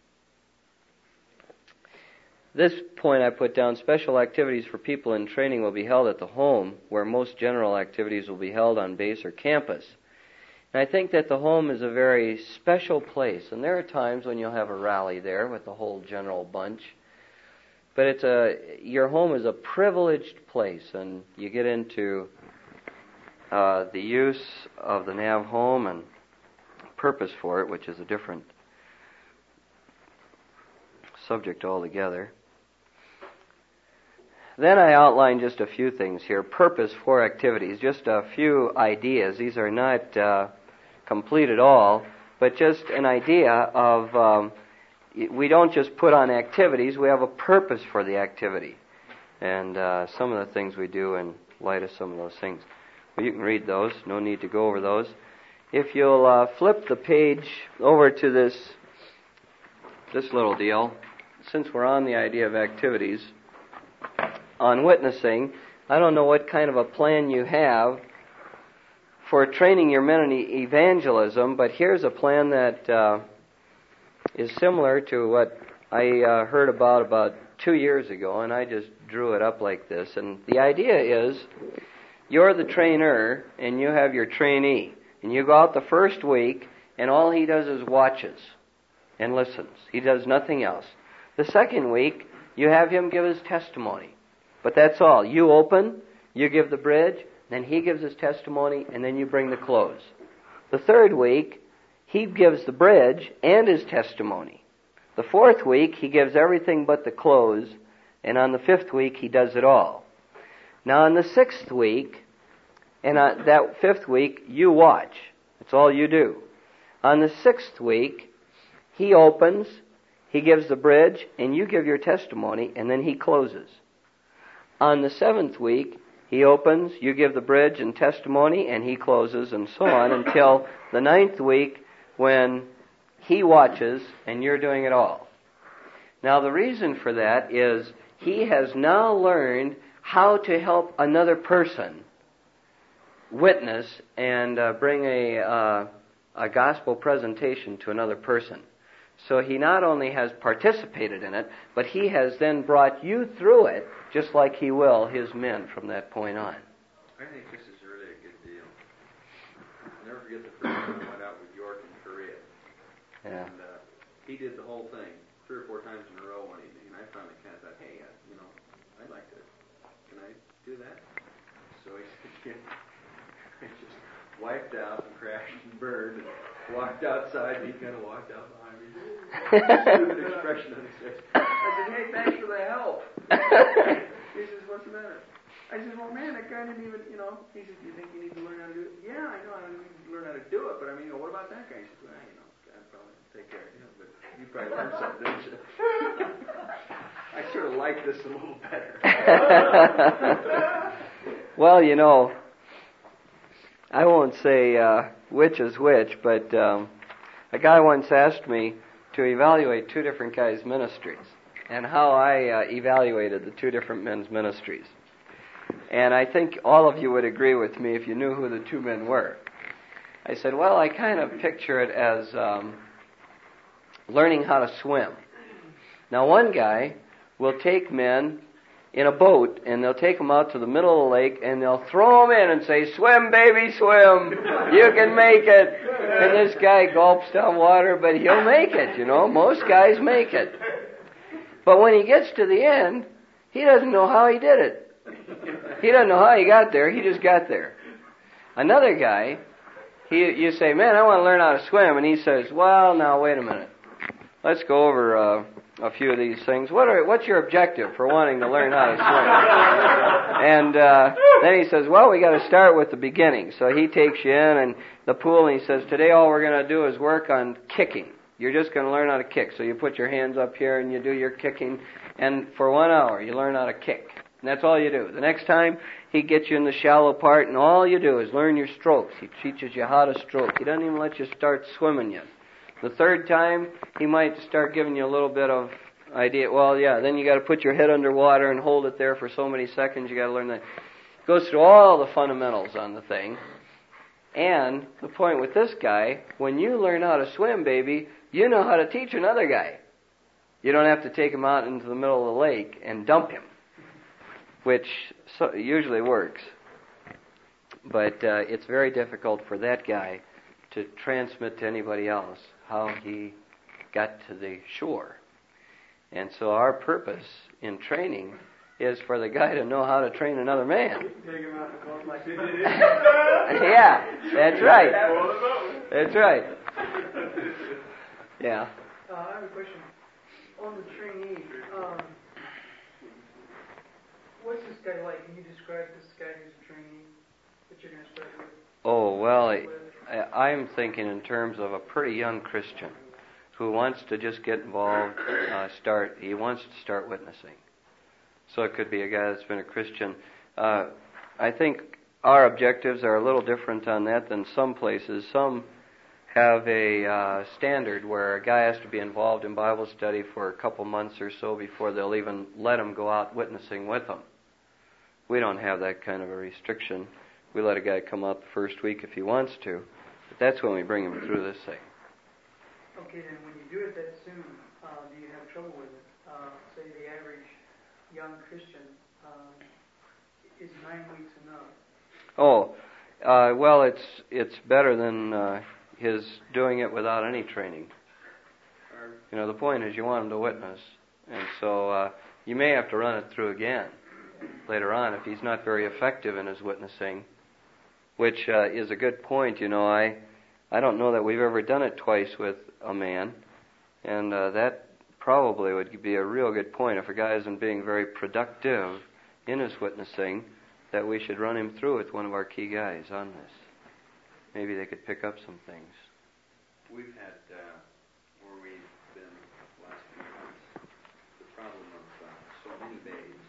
this point I put down, special activities for people in training will be held at the home, where most general activities will be held on base or campus. And I think that the home is a very special place, and there are times when you'll have a rally there with the whole general bunch. But it's a your home is a privileged place, and you get into uh, the use of the Nav home and purpose for it, which is a different subject altogether. Then I outlined just a few things here. Purpose for activities, just a few ideas. These are not uh, complete at all, but just an idea of um, we don't just put on activities, we have a purpose for the activity. And uh, some of the things we do in light of some of those things. Well, you can read those, no need to go over those. If you'll uh, flip the page over to this, this little deal, since we're on the idea of activities, on witnessing, I don't know what kind of a plan you have for training your men in evangelism, but here's a plan that uh, is similar to what I uh, heard about about two years ago, and I just drew it up like this. And the idea is, you're the trainer, and you have your trainee, and you go out the first week, and all he does is watches and listens. He does nothing else. The second week, you have him give his testimony. But that's all. You open, you give the bridge, then he gives his testimony, and then you bring the close. The third week, he gives the bridge and his testimony. The fourth week, he gives everything but the close, and on the fifth week, he does it all. Now, on the sixth week, and on that fifth week, you watch. That's all you do. On the sixth week, he opens, he gives the bridge, and you give your testimony, and then he closes. On the seventh week, he opens, you give the bridge and testimony, and he closes, and so on until the ninth week when he watches and you're doing it all. Now, the reason for that is he has now learned how to help another person witness and uh, bring a, uh, a gospel presentation to another person. So he not only has participated in it, but he has then brought you through it, just like he will his men from that point on. I think this is really a good deal. I'll never forget the first time I went out with York in Korea. Yeah. And uh, he did the whole thing three or four times in a row one evening, and I finally kind of thought, hey, uh, you know, I'd like to, can I do that? So he said, yeah. I just wiped out and crashed and burned and walked outside, and he kind of walked out behind me. Stupid expression on his face. I said, hey, thanks for the help. He says, what's the matter? I said, well, man, that guy didn't even, you know, he says, do you think you need to learn how to do it? Yeah, I know I need to learn how to do it, but I mean, you know, what about that guy? He says, well, you know, God probably take care of him, but you probably learned something, didn't you? I sort of like this a little better. Well, you know, I won't say uh, which is which, but um, a guy once asked me to evaluate two different guys' ministries and how I uh, evaluated the two different men's ministries. And I think all of you would agree with me if you knew who the two men were. I said, well, I kind of picture it as um, learning how to swim. Now, one guy will take men in a boat, and they'll take them out to the middle of the lake, and they'll throw them in and say, swim, baby, swim. You can make it. And this guy gulps down water, but he'll make it, you know. Most guys make it. But when he gets to the end, he doesn't know how he did it. He doesn't know how he got there. He just got there. Another guy, he, you say, man, I want to learn how to swim. And he says, well, now, wait a minute. Let's go over uh, a few of these things. What are, what's your objective for wanting to learn how to swim? And uh, then he says, well, we got to start with the beginning. So he takes you in and the pool, and he says, today all we're going to do is work on kicking. You're just going to learn how to kick. So you put your hands up here and you do your kicking. And for one hour, you learn how to kick. And that's all you do. The next time, he gets you in the shallow part, and all you do is learn your strokes. He teaches you how to stroke. He doesn't even let you start swimming yet. The third time, he might start giving you a little bit of idea. Well, yeah, then you got to put your head underwater and hold it there for so many seconds. You got to learn that. Goes through all the fundamentals on the thing. And the point with this guy, when you learn how to swim, baby, you know how to teach another guy. You don't have to take him out into the middle of the lake and dump him, which so, usually works. But uh, it's very difficult for that guy to transmit to anybody else how he got to the shore. And so our purpose in training is for the guy to know how to train another man. Yeah, that's right. That's right. Yeah. Uh, I have a question. On the trainee, um, what's this guy like? Can you describe this guy who's a trainee that you're going to start with? Oh, well, I, I, I'm thinking in terms of a pretty young Christian who wants to just get involved, uh, start, he wants to start witnessing. So it could be a guy that's been a Christian. Uh, I think our objectives are a little different on that than some places. Some have a uh, standard where a guy has to be involved in Bible study for a couple months or so before they'll even let him go out witnessing with them. We don't have that kind of a restriction. We let a guy come out the first week if he wants to, but that's when we bring him through this thing. Okay, then when you do it that soon, uh, do you have trouble with it? Uh, say the average young Christian, um, is nine weeks enough? Oh, uh, well, it's it's better than uh, his doing it without any training. You know, the point is you want him to witness, and so uh, you may have to run it through again later on if he's not very effective in his witnessing, which uh, is a good point. You know, I I don't know that we've ever done it twice with a man, and uh, that probably would be a real good point. If a guy isn't being very productive in his witnessing, that we should run him through with one of our key guys on this. Maybe they could pick up some things. We've had, uh, where we've been the last few months, the problem of uh, so many babes,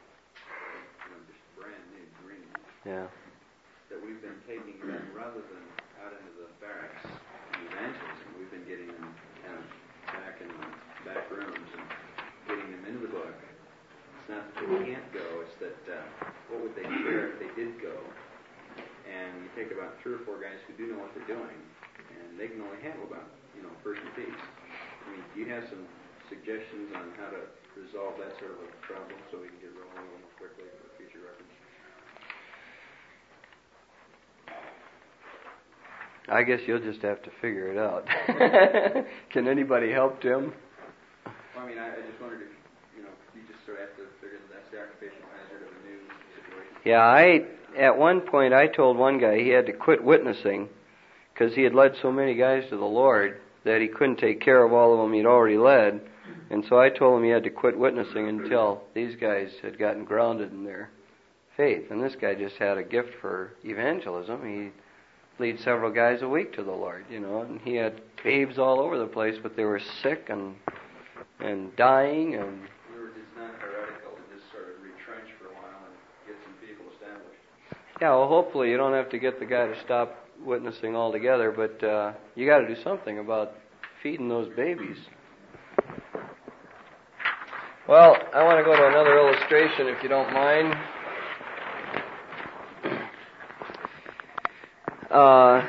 you know, just brand new green, Yeah. that we've been taking them rather than out into the barracks and evangelism. We've been getting them kind of back in the back rooms and getting them into the book. It's not that they can't go, it's that uh, what would they share if they did go? And you take about three or four guys who do know what they're doing, and they can only handle about, you know, a person apiece. I mean, do you have some suggestions on how to resolve that sort of a problem so we can get rolling a little more quickly for future reference? I guess you'll just have to figure it out. Can anybody help Tim? Well, I mean, I, I just wondered if, you know, you just sort of have to figure that that's the occupational hazard of a new situation. Yeah, I at one point I told one guy he had to quit witnessing because he had led so many guys to the Lord that he couldn't take care of all of them he'd already led. And so I told him he had to quit witnessing until these guys had gotten grounded in their faith. And this guy just had a gift for evangelism. He lead several guys a week to the Lord, you know, and he had babes all over the place, but they were sick and and dying, and We were just not heretical and just sort of retrench for a while and get some people established. yeah, well, hopefully you don't have to get the guy to stop witnessing altogether, but uh, you got to do something about feeding those babies. Well, I want to go to another illustration, if you don't mind. uh,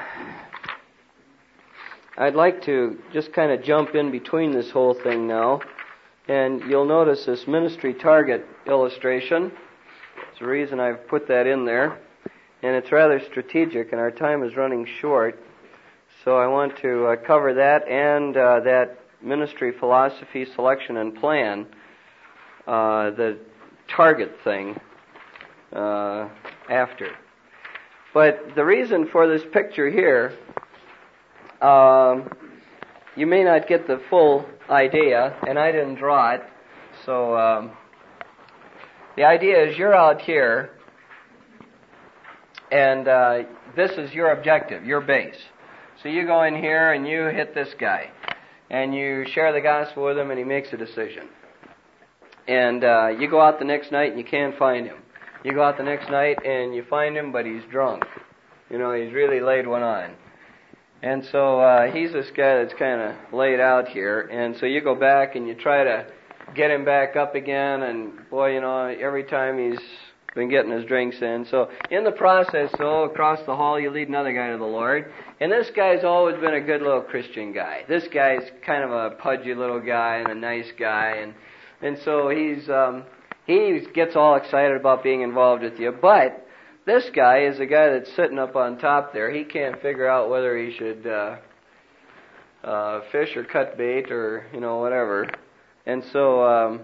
I'd like to just kind of jump in between this whole thing now. And you'll notice this ministry target illustration. It's the reason I've put that in there. And it's rather strategic, and our time is running short. So I want to uh, cover that and uh, that ministry philosophy, selection, and plan, uh, the target thing, uh, after. But the reason for this picture here, um, you may not get the full idea, and I didn't draw it. So um, the idea is you're out here, and uh, this is your objective, your base. So you go in here and you hit this guy, and you share the gospel with him, and he makes a decision. And uh, you go out the next night and you can't find him. You go out the next night and you find him, but he's drunk. You know, he's really laid one on. And so uh, he's this guy that's kind of laid out here. And so you go back and you try to get him back up again. And boy, you know, every time he's been getting his drinks in. So in the process, though, across the hall, you lead another guy to the Lord. And this guy's always been a good little Christian guy. This guy's kind of a pudgy little guy and a nice guy. And and so he's um, he gets all excited about being involved with you. But this guy is a guy that's sitting up on top there. He can't figure out whether he should uh, uh, fish or cut bait or, you know, whatever. And so, um,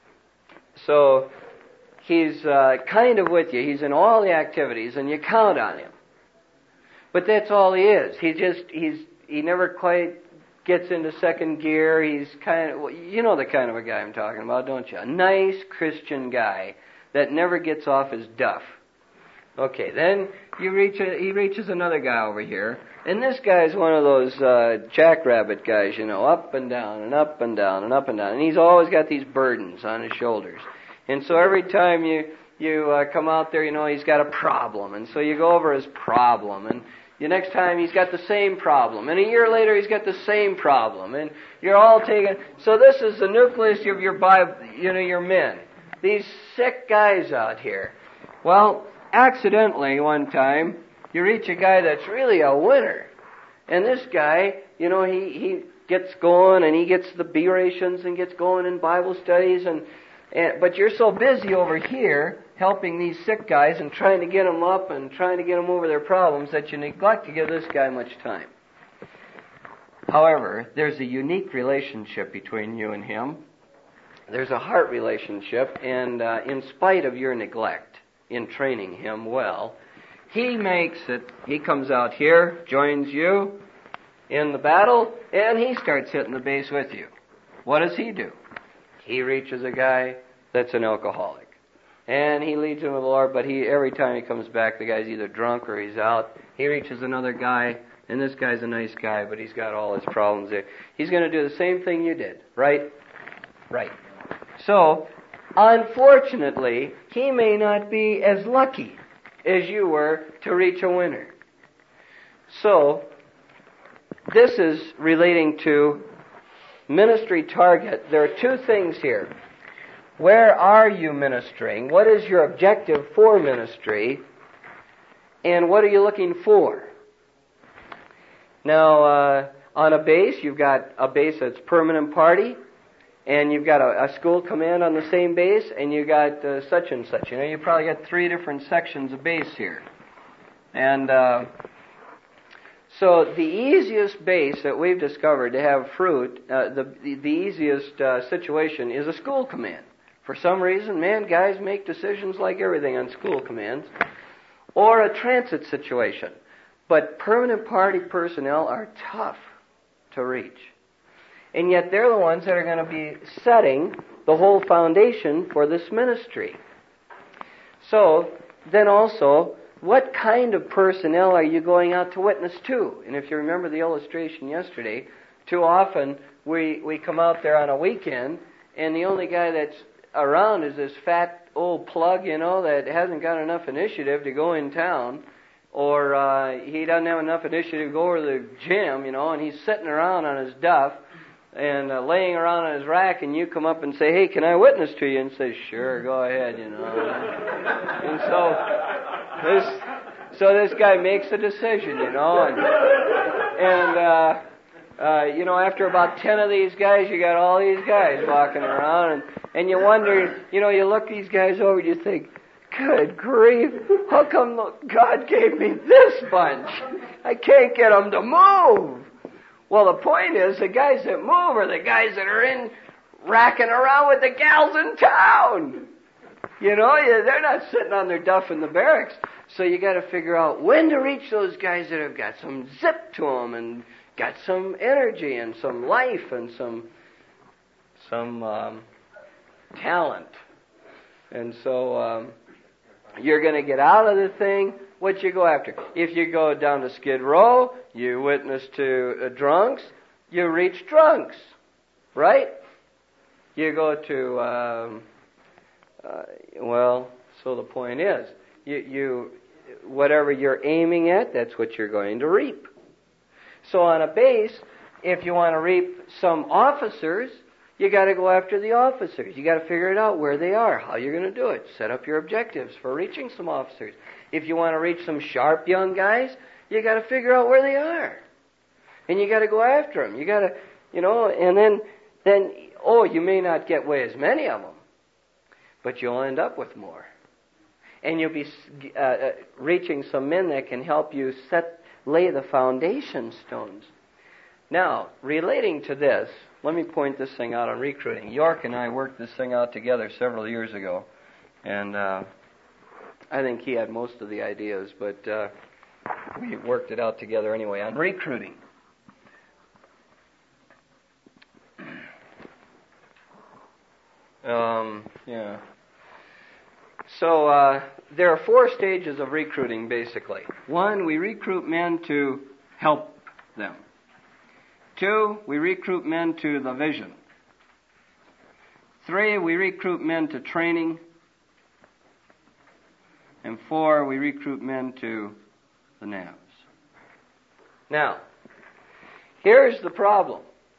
so he's uh, kind of with you. He's in all the activities, and you count on him. But that's all he is. He just, he's, he never quite gets into second gear. He's kind of, well, you know the kind of a guy I'm talking about, don't you? A nice Christian guy that never gets off his duff. Okay, then you reach a, he reaches another guy over here, and this guy's one of those uh, jackrabbit guys, you know, up and down and up and down and up and down, and he's always got these burdens on his shoulders. And so every time you you uh, come out there, you know, he's got a problem, and so you go over his problem, and the next time he's got the same problem, and a year later he's got the same problem, and you're all taking. So this is the nucleus of your Bible, you know, your men, these sick guys out here. Well, accidentally, one time, you reach a guy that's really a winner. And this guy, you know, he, he gets going and he gets the B rations and gets going in Bible studies. And, and but you're so busy over here helping these sick guys and trying to get them up and trying to get them over their problems that you neglect to give this guy much time. However, there's a unique relationship between you and him. There's a heart relationship, and uh, in spite of your neglect in training him well, he makes it, he comes out here, joins you in the battle, and he starts hitting the base with you. What does he do? He reaches a guy that's an alcoholic, and he leads him to the Lord, but he every time he comes back, the guy's either drunk or he's out. He reaches another guy, and this guy's a nice guy, but he's got all his problems there. He's going to do the same thing you did, right? Right. So, unfortunately, he may not be as lucky as you were to reach a winner. So, this is relating to ministry target. There are two things here. Where are you ministering? What is your objective for ministry? And what are you looking for? Now, uh, on a base, you've got a base that's permanent party, and you've got a, a school command on the same base, and you got uh, such and such. You know, you probably got three different sections of base here. And uh, so the easiest base that we've discovered to have fruit, uh, the, the the easiest uh, situation is a school command. For some reason, man, guys make decisions like everything on school commands, or a transit situation. But permanent party personnel are tough to reach. And yet they're the ones that are going to be setting the whole foundation for this ministry. So, then also, what kind of personnel are you going out to witness to? And if you remember the illustration yesterday, too often we, we come out there on a weekend, and the only guy that's around is this fat old plug, you know, that hasn't got enough initiative to go in town, or uh, he doesn't have enough initiative to go over to the gym, you know, and he's sitting around on his duff, and uh, laying around on his rack, and you come up and say, hey, can I witness to you? And say, sure, go ahead, you know. And so, this, So this guy makes a decision, you know, and, and uh, uh, you know, after about ten of these guys, you got all these guys walking around, and, and you wonder, you know, you look these guys over and you think, good grief, how come God gave me this bunch? I can't get them to move. Well, the point is, the guys that move are the guys that are in racking around with the gals in town. You know, they're not sitting on their duff in the barracks. So you got to figure out when to reach those guys that have got some zip to them and got some energy and some life and some some um, talent. And so um, you're going to get out of the thing. What you go after? If you go down to Skid Row, you witness to uh, drunks, you reach drunks, right? You go to, um, uh, well, so the point is, you, you, whatever you're aiming at, that's what you're going to reap. So on a base, if you want to reap some officers, you got to go after the officers. You got to figure it out where they are, how you're going to do it. Set up your objectives for reaching some officers. If you want to reach some sharp young guys, you got to figure out where they are, and you got to go after them. You got to, you know, and then, then, oh, you may not get away as many of them, but you'll end up with more, and you'll be uh, uh, reaching some men that can help you set, lay the foundation stones. Now, relating to this, let me point this thing out on recruiting. York and I worked this thing out together several years ago, and uh, I think he had most of the ideas, but uh, we worked it out together anyway on recruiting. Um, yeah. So uh, there are four stages of recruiting, basically. One, we recruit men to help them. Two, we recruit men to the vision. Three, we recruit men to training. And four, we recruit men to the N A Vs. Now, here's the problem.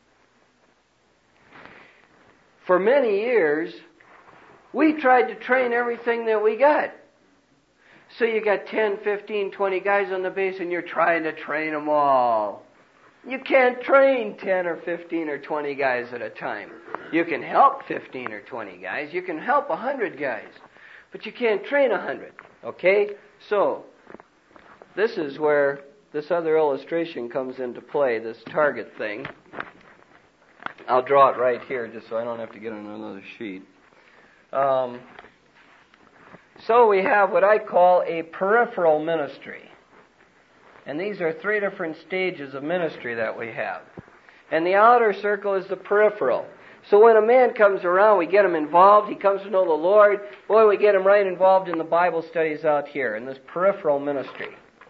For many years, we tried to train everything that we got. So you got ten, fifteen, twenty guys on the base and you're trying to train them all. You can't train ten or fifteen or twenty guys at a time. You can help fifteen or twenty guys. You can help one hundred guys. But you can't train one hundred. Okay? So, this is where this other illustration comes into play, this target thing. I'll draw it right here just so I don't have to get on another sheet. Um, so we have what I call a peripheral ministry. And these are three different stages of ministry that we have. And the outer circle is the peripheral. So when a man comes around, we get him involved. He comes to know the Lord. Boy, we get him right involved in the Bible studies out here, in this peripheral ministry.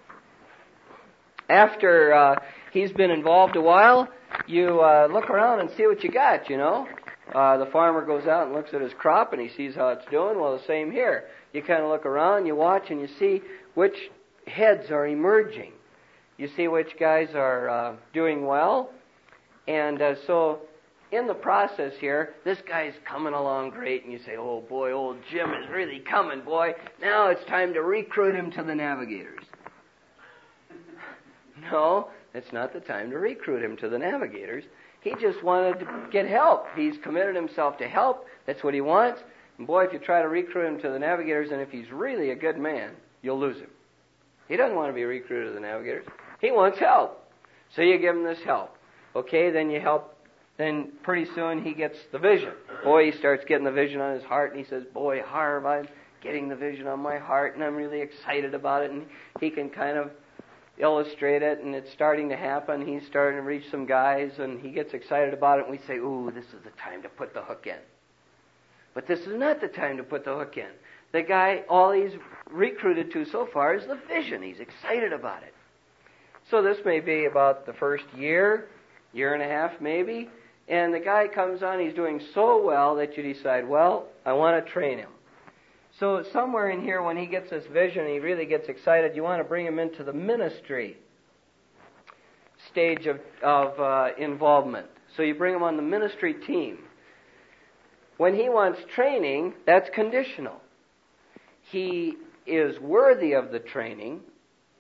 After uh, he's been involved a while, you uh, look around and see what you got, you know. Uh, the farmer goes out and looks at his crop and he sees how it's doing. Well, the same here. You kind of look around, you watch, and you see which heads are emerging. You see which guys are uh, doing well. And uh, so in the process here, this guy's coming along great, and you say, oh boy, old Jim is really coming, boy. Now it's time to recruit him to the Navigators. No, it's not the time to recruit him to the Navigators. He just wanted to get help. He's committed himself to help. That's what he wants. And boy, if you try to recruit him to the Navigators, and if he's really a good man, you'll lose him. He doesn't want to be recruited to the Navigators. He wants help. So you give him this help. Okay, then you help. Then pretty soon he gets the vision. Boy, he starts getting the vision on his heart, and he says, boy, Harv, I'm getting the vision on my heart, and I'm really excited about it. And he can kind of illustrate it, and it's starting to happen. He's starting to reach some guys, and he gets excited about it, and we say, ooh, this is the time to put the hook in. But this is not the time to put the hook in. The guy, all he's recruited to so far is the vision. He's excited about it. So this may be about the first year, year and a half maybe, and the guy comes on, he's doing so well that you decide, well, I want to train him. So somewhere in here, when he gets this vision, he really gets excited, you want to bring him into the ministry stage of, of uh, involvement. So you bring him on the ministry team. When he wants training, that's conditional. He is worthy of the training,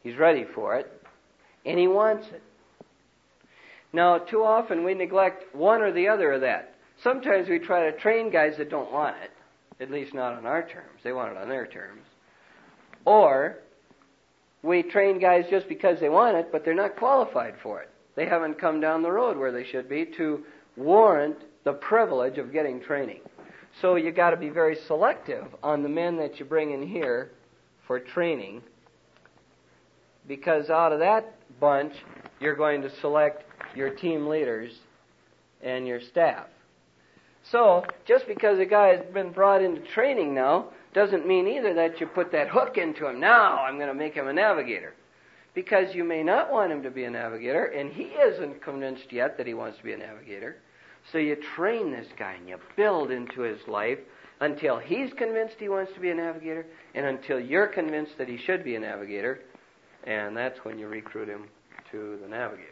He's ready for it, and he wants it. Now, too often we neglect one or the other of that. Sometimes we try to train guys that don't want it, at least not on our terms. They want it on their terms. Or we train guys just because they want it, but they're not qualified for it. They haven't come down the road where they should be to warrant the privilege of getting training. So you got to be very selective on the men that you bring in here for training, because out of that bunch, you're going to select your team leaders and your staff. So, just because a guy has been brought into training now, doesn't mean either that you put that hook into him. Now I'm going to make him a navigator. Because you may not want him to be a navigator, and he isn't convinced yet that he wants to be a navigator. So you train this guy and you build into his life until he's convinced he wants to be a navigator, and until you're convinced that he should be a navigator, and that's when you recruit him to the navigators.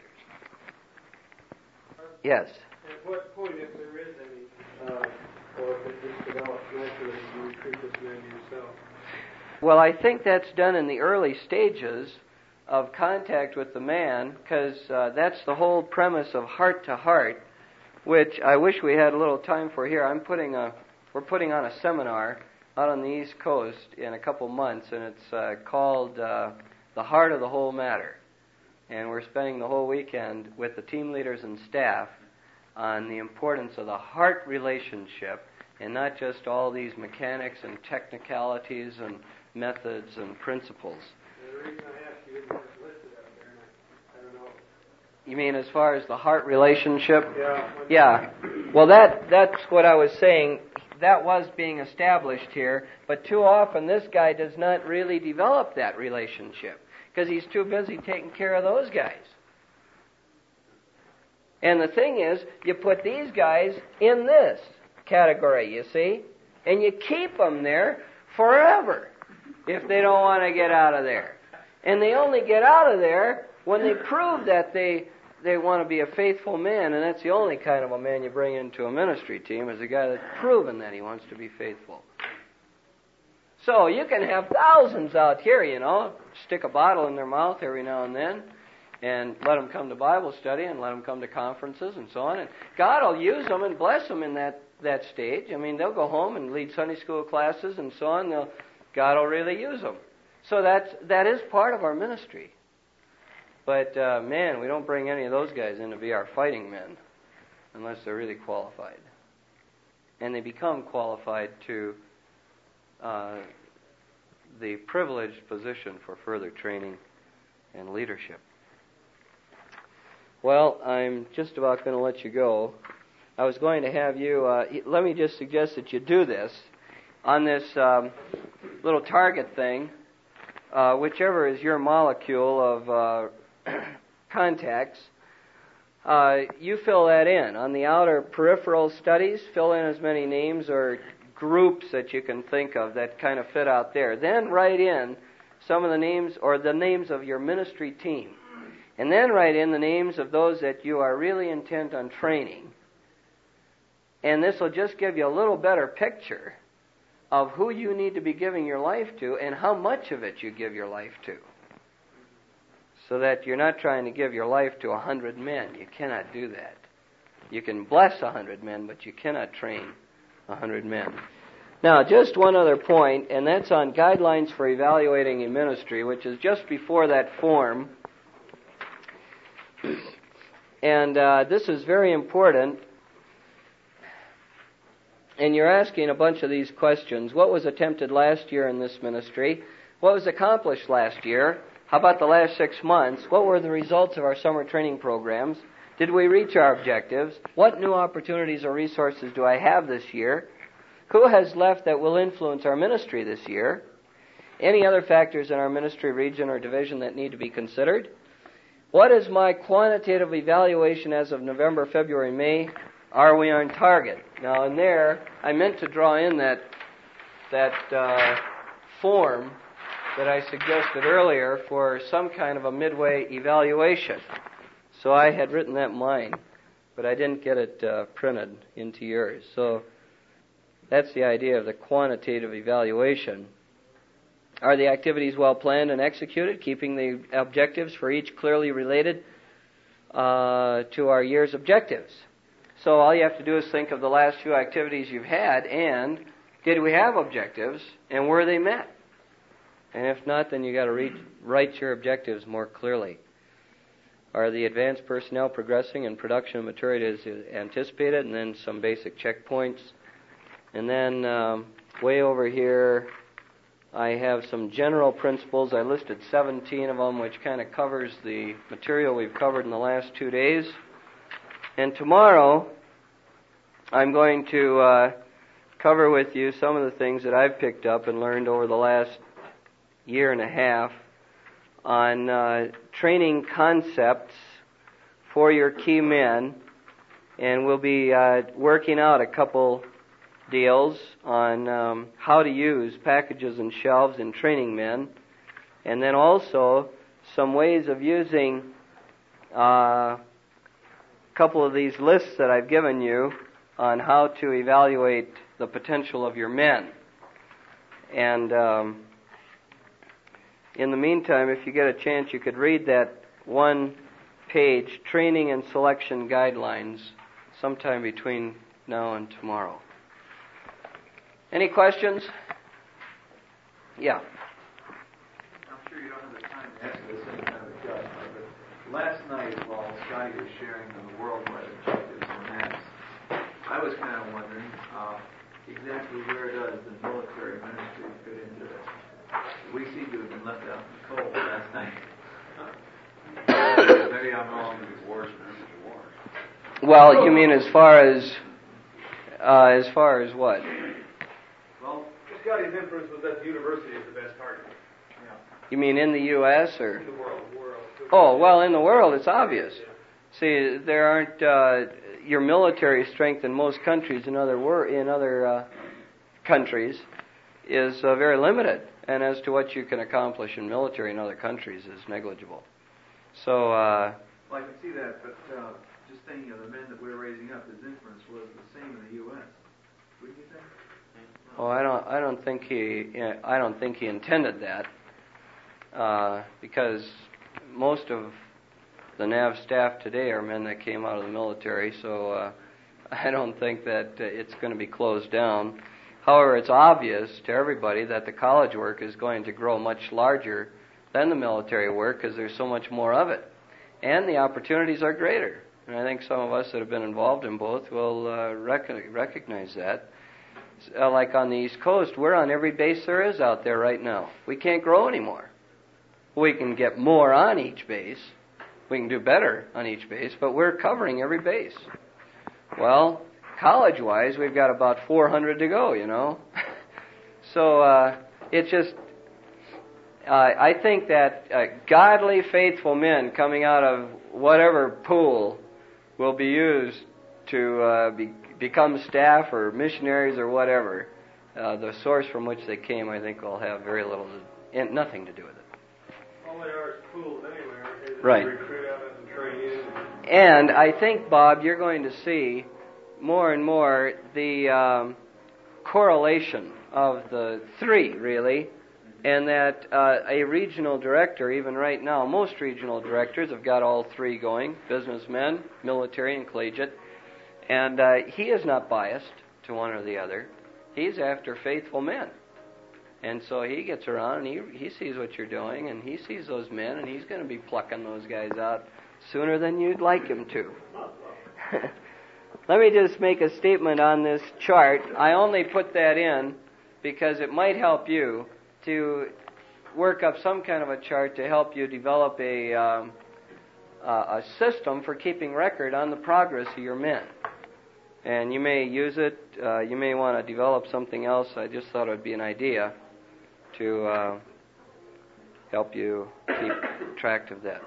Yes? At what point, if there is any, uh, or if it just develops naturally, do you recruit this man yourself? Well, I think that's done in the early stages of contact with the man, because uh, that's the whole premise of Heart to Heart, which I wish we had a little time for here. I'm putting a, we're putting on a seminar out on the East Coast in a couple months, and it's uh, called uh, The Heart of the Whole Matter. And we're spending the whole weekend with the team leaders and staff on the importance of the heart relationship, and not just all these mechanics and technicalities and methods and principles. The reason I asked you didn't have it listed out there, and I, I don't know. You mean as far as the heart relationship? Yeah. Yeah. Well, that that's what I was saying. That was being established here, but too often this guy does not really develop that relationship because he's too busy taking care of those guys. And the thing is, you put these guys in this category, you see, and you keep them there forever if they don't want to get out of there. And they only get out of there when they prove that they they want to be a faithful man, and that's the only kind of a man you bring into a ministry team, is a guy that's proven that he wants to be faithful. So you can have thousands out here, you know, stick a bottle in their mouth every now and then, and let them come to Bible study and let them come to conferences and so on. And God will use them and bless them in that, that stage. I mean, they'll go home and lead Sunday school classes and so on. They'll, God will really use them. So that's, that is part of our ministry. But, uh, man, we don't bring any of those guys in to be our fighting men unless they're really qualified. And they become qualified to uh, the privileged position for further training and leadership. Well, I'm just about going to let you go. I was going to have you, uh, let me just suggest that you do this on this um, little target thing, uh, whichever is your molecule of uh, contacts, uh, you fill that in. On the outer peripheral studies, fill in as many names or groups that you can think of that kind of fit out there. Then write in some of the names or the names of your ministry team. And then write in the names of those that you are really intent on training. And this will just give you a little better picture of who you need to be giving your life to and how much of it you give your life to. So that you're not trying to give your life to a hundred men. You cannot do that. You can bless a hundred men, but you cannot train a hundred men. Now, just one other point, and that's on guidelines for evaluating a ministry, which is just before that form. And uh, this is very important. And you're asking a bunch of these questions. What was attempted last year in this ministry? What was accomplished last year? How about the last six months? What were the results of our summer training programs? Did we reach our objectives? What new opportunities or resources do I have this year? Who has left that will influence our ministry this year? Any other factors in our ministry region or division that need to be considered? What is my quantitative evaluation as of November, February, May? Are we on target? Now, in there, I meant to draw in that that uh, form that I suggested earlier for some kind of a midway evaluation. So I had written that in mine, but I didn't get it uh, printed into yours. So that's the idea of the quantitative evaluation. Are the activities well planned and executed, keeping the objectives for each clearly related uh, to our year's objectives? So all you have to do is think of the last few activities you've had, and did we have objectives, and were they met? And if not, then you got to read, write your objectives more clearly. Are the advanced personnel progressing in production and maturity as anticipated? And then some basic checkpoints. And then um, way over here, I have some general principles. I listed seventeen of them, which kind of covers the material we've covered in the last two days. And tomorrow, I'm going to uh, cover with you some of the things that I've picked up and learned over the last year and a half on uh, training concepts for your key men. And we'll be uh, working out a couple deals on um, how to use packages and shelves in training men, and then also some ways of using uh, a couple of these lists that I've given you on how to evaluate the potential of your men. And um, in the meantime, if you get a chance, you could read that one page, Training and Selection Guidelines, sometime between now and tomorrow. Any questions? Yeah. I'm sure you don't have the time to answer this any kind of a gut, but last night while Scotty was sharing the worldwide objectives and maps, I was kind of wondering uh, exactly where does the military ministry fit into this? We seem to have been left out in the cold last night. Maybe I'm wrong. Wars, wars. Well, you mean as far as uh, as far as what? Well, Scotty's inference was that the university is the best target. Yeah. You mean in the U S or? In the world. world. Oh, well, in the world, it's obvious. See, there aren't uh, your military strength in most countries, in other wor- in other uh, countries, is uh, very limited, and as to what you can accomplish in military in other countries is negligible. So, uh, well, I can see that, but uh, just thinking of the men that we're raising up, his inference was the same in the U S. Wouldn't you think? Oh, I don't. I don't think he. I don't think he intended that, uh, because most of the N A V staff today are men that came out of the military. So uh, I don't think that uh, it's going to be closed down. However, it's obvious to everybody that the college work is going to grow much larger than the military work because there's so much more of it, and the opportunities are greater. And I think some of us that have been involved in both will uh, rec- recognize that. Uh, like on the East Coast, we're on every base there is out there right now. We can't grow anymore. We can get more on each base. We can do better on each base, but we're covering every base. Well, college-wise, we've got about four hundred to go, you know. so uh, it's just, uh, I think that uh, godly, faithful men coming out of whatever pool will be used to uh, be become staff or missionaries or whatever, uh, the source from which they came, I think, will have very little, to, and nothing to do with it. All they are is pools anyway, aren't they? Right. Recruit out and train in. And I think, Bob, you're going to see more and more the um, correlation of the three, really, and that uh, a regional director, even right now, most regional directors have got all three going, businessmen, military, and collegiate. And uh, he is not biased to one or the other. He's after faithful men. And so he gets around and he, he sees what you're doing and he sees those men and he's going to be plucking those guys out sooner than you'd like him to. Let me just make a statement on this chart. I only put that in because it might help you to work up some kind of a chart to help you develop a, um, uh, a system for keeping record on the progress of your men. And you may use it, uh, you may want to develop something else. I just thought it would be an idea to uh, help you keep track of that.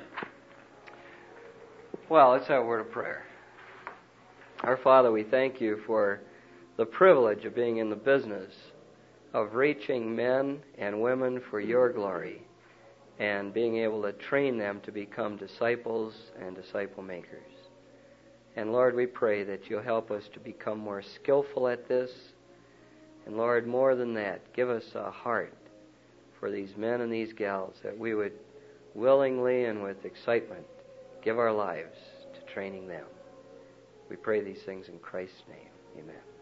Well, let's have a word of prayer. Our Father, we thank you for the privilege of being in the business of reaching men and women for your glory and being able to train them to become disciples and disciple makers. And Lord, we pray that you'll help us to become more skillful at this. And Lord, more than that, give us a heart for these men and these gals, that we would willingly and with excitement give our lives to training them. We pray these things in Christ's name. Amen.